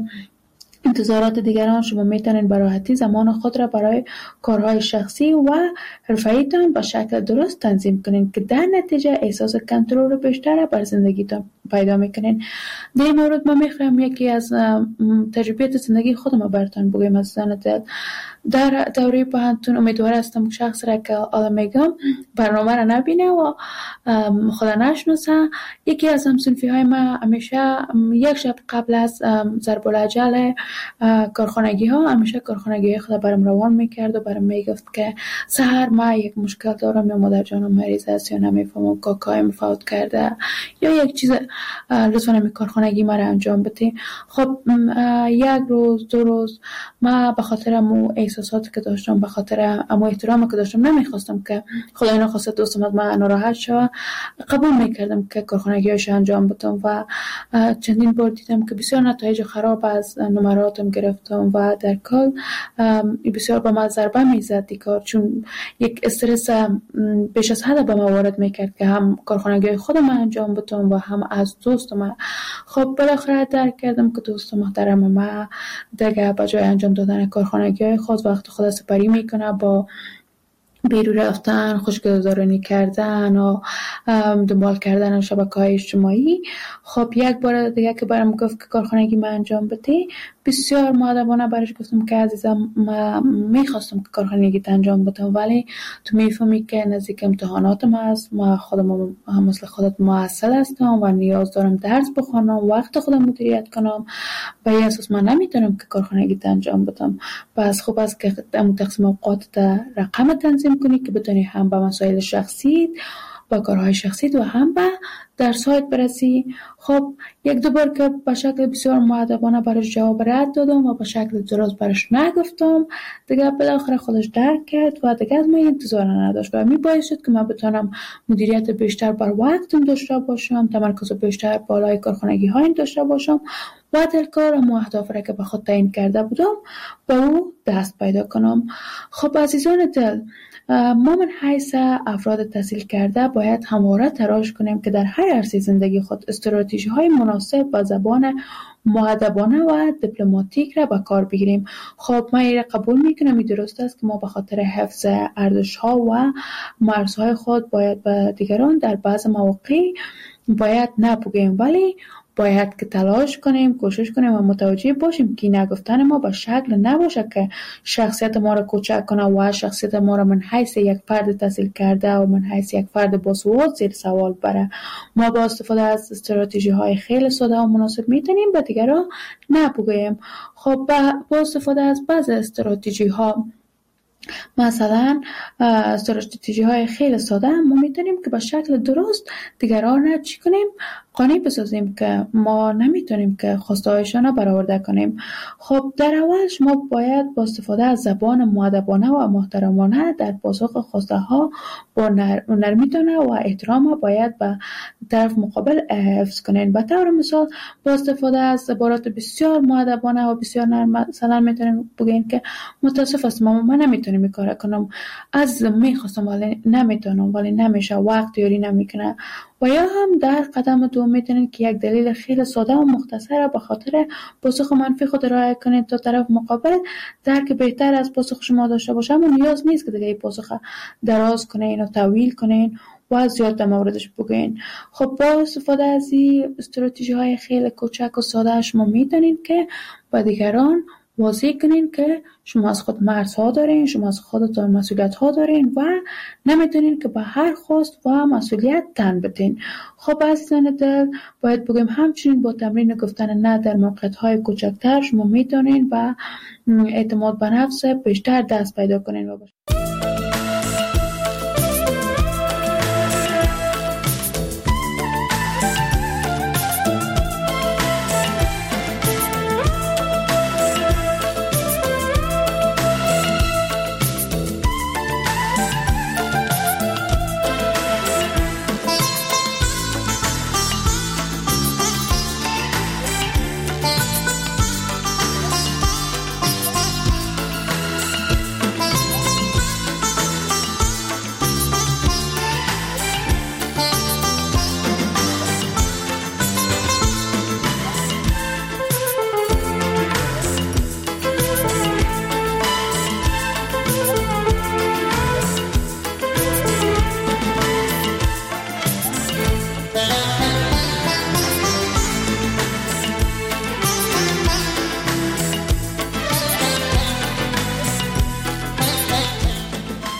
انتظارات دیگران شما میتونید به راحتی زمان خود را برای کارهای شخصی و حرفه‌ایتان به شکل درست تنظیم کنید که در نتیجه احساس کنترل بیشتر بر زندگیتان پیدا میکنین. در این مورد من میخوایم یکی از تجربیات زندگی خودم براتون بگم از دل. در دوره پانتون امیدوار هستم که شخص را که آدم میگم برنامه را نبینه و خدا نشناسه. یکی از همسنفی های ما همیشه یک شب قبل از ضرب الاجل کارخانگی ها همیشه کارخانگی خود برام روان میکرد و برام میگفت که سحر ما یک مشکل دارم، یا مادر جانم مریض است، یا نمیفهمم کاکایم فوت کرده، یا یک چیز، لطفا همین کارخانگی ما را انجام بده. خب یک روز دو روز ما به خاطر امو احساساتی که داشتم، به خاطر امو احترامی که داشتم نمیخواستم که خدای نخواسته دوستم از من ناراحت شود، قبول میکردم که کارخانگی‌هاش انجام بدم و چندین بار دیدم که بسیار نتایج خراب از نمراتم گرفتم و در کل بسیار به من ضربه میزد دیگه، چون یک استرس بیش از حد به من وارد میکرد که هم کارخانگی خودم انجام بدم و هم از دوستم. خب بالاخره درک کردم که دوست محترم ما دیگه به جای انجام دادن کارخانگی خود وقت خود سپری میکنه با بیرون رفتن، خوشگذرانی کردن و دنبال کردن شبکه‌های اجتماعی. خب یک بار دیگه که برام گفت که کارخانگی من انجام بده، بسیار مؤدبانه برش گفتم که عزیزم من میخواستم که کارخانگی انجام بدم، ولی تو میفهمی که نزدیک امتحاناتم هست، ما خودم هم مثل خودت معسل هستم و نیاز دارم درس بخونم، وقت خودم مدیریت کنم، به این اساس من نمیتونم که کارخانگی انجام بدم. پس خوب است که تقسیم اوقات رقم تنظیم کنی که بتونی هم به مسائل شخصی، با کارهای شخصی و هم به درس‌هایت برسی. خب یک دو بار که به شکل بسیار مؤدبانه برش جواب رد دادم و به شکل درست برش نگفتم، دیگه بالاخره خودش درک کرد و دیگه از من انتظار نداشت و می باعث شد که من بتونم مدیریت بیشتر بر وقتم داشته باشم، تمرکز بیشتر بالای کارخانگی های داشته باشم و در کارم و اهداف را که به خود تعیین کرده بودم با او دست پیدا کنم. خب عزیزان دل، ما من حیث افراد تحصیل کرده باید همواره تلاش کنیم که در هر عرصه زندگی خود استراتژی های مناسب با زبان مؤدبانه و دیپلماتیک را به کار بگیریم. خب من این قبول میکنم، این درست است که ما به خاطر حفظ ارزش ها و مرزهای خود باید به دیگران در بعض مواقع باید نپوگیم، ولی باید که تلاش کنیم، کوشش کنیم و متوجه باشیم که نگفتن ما به شکل نباشه که شخصیت ما را کوچک کنه و شخصیت ما را من حیث یک فرد تحصیل کرده و من حیث یک فرد باسواد زیر سوال بره. ما با استفاده از استراتژی های خیلی ساده و مناسب میتونیم به دیگران نپوگیم. خب با استفاده از بعض استراتژی ها، مثلا استراتژی های خیلی ساده، ما میتونیم که به شکل درست دیگران را چی کنیم؟ قانع بسازیم که ما نمیتونیم که خواسته هایشان را برآورده کنیم. خب در اول شما باید با استفاده از زبان مؤدبانه و محترمانه در پاسخ خواسته ها با نرمیتونه و احترام باید به طرف مقابل حفظ کنین. به طور مثال با استفاده از عبارات بسیار مؤدبانه و بسیار نرم مثلا میتونین بگین که متاسف هستم من نمیتونم این کار کنم، عزیزم میخواستم ولی نمیتونم، ولی نمیشه، وقت یاری نمیکنه. و یا هم در قدم دوم میتونید که یک دلیل خیلی ساده و مختصر به خاطر پاسخ منفی خود ارائه کنید تا طرف مقابل درک بهتر از پاسخ شما داشته باشه، اما نیاز نیست که دیگه این پاسخ دراز کنین و طویل کنین و زیاد در موردش بگین. خب با استفاده از این استراتژی های خیلی کوچک و ساده شما میتونید که با دیگران واضح کنین که شما از خود مرزها دارین، شما از خودتان مسئولیت ها دارین و نمیتونین که به هر خواست و مسئولیت تن بدین. خب عزیزان دل، باید بگیم همچنین با تمرین گفتن نه در موقعیت های کوچکتر شما میتونین و اعتماد به نفس بیشتر دست پیدا کنین.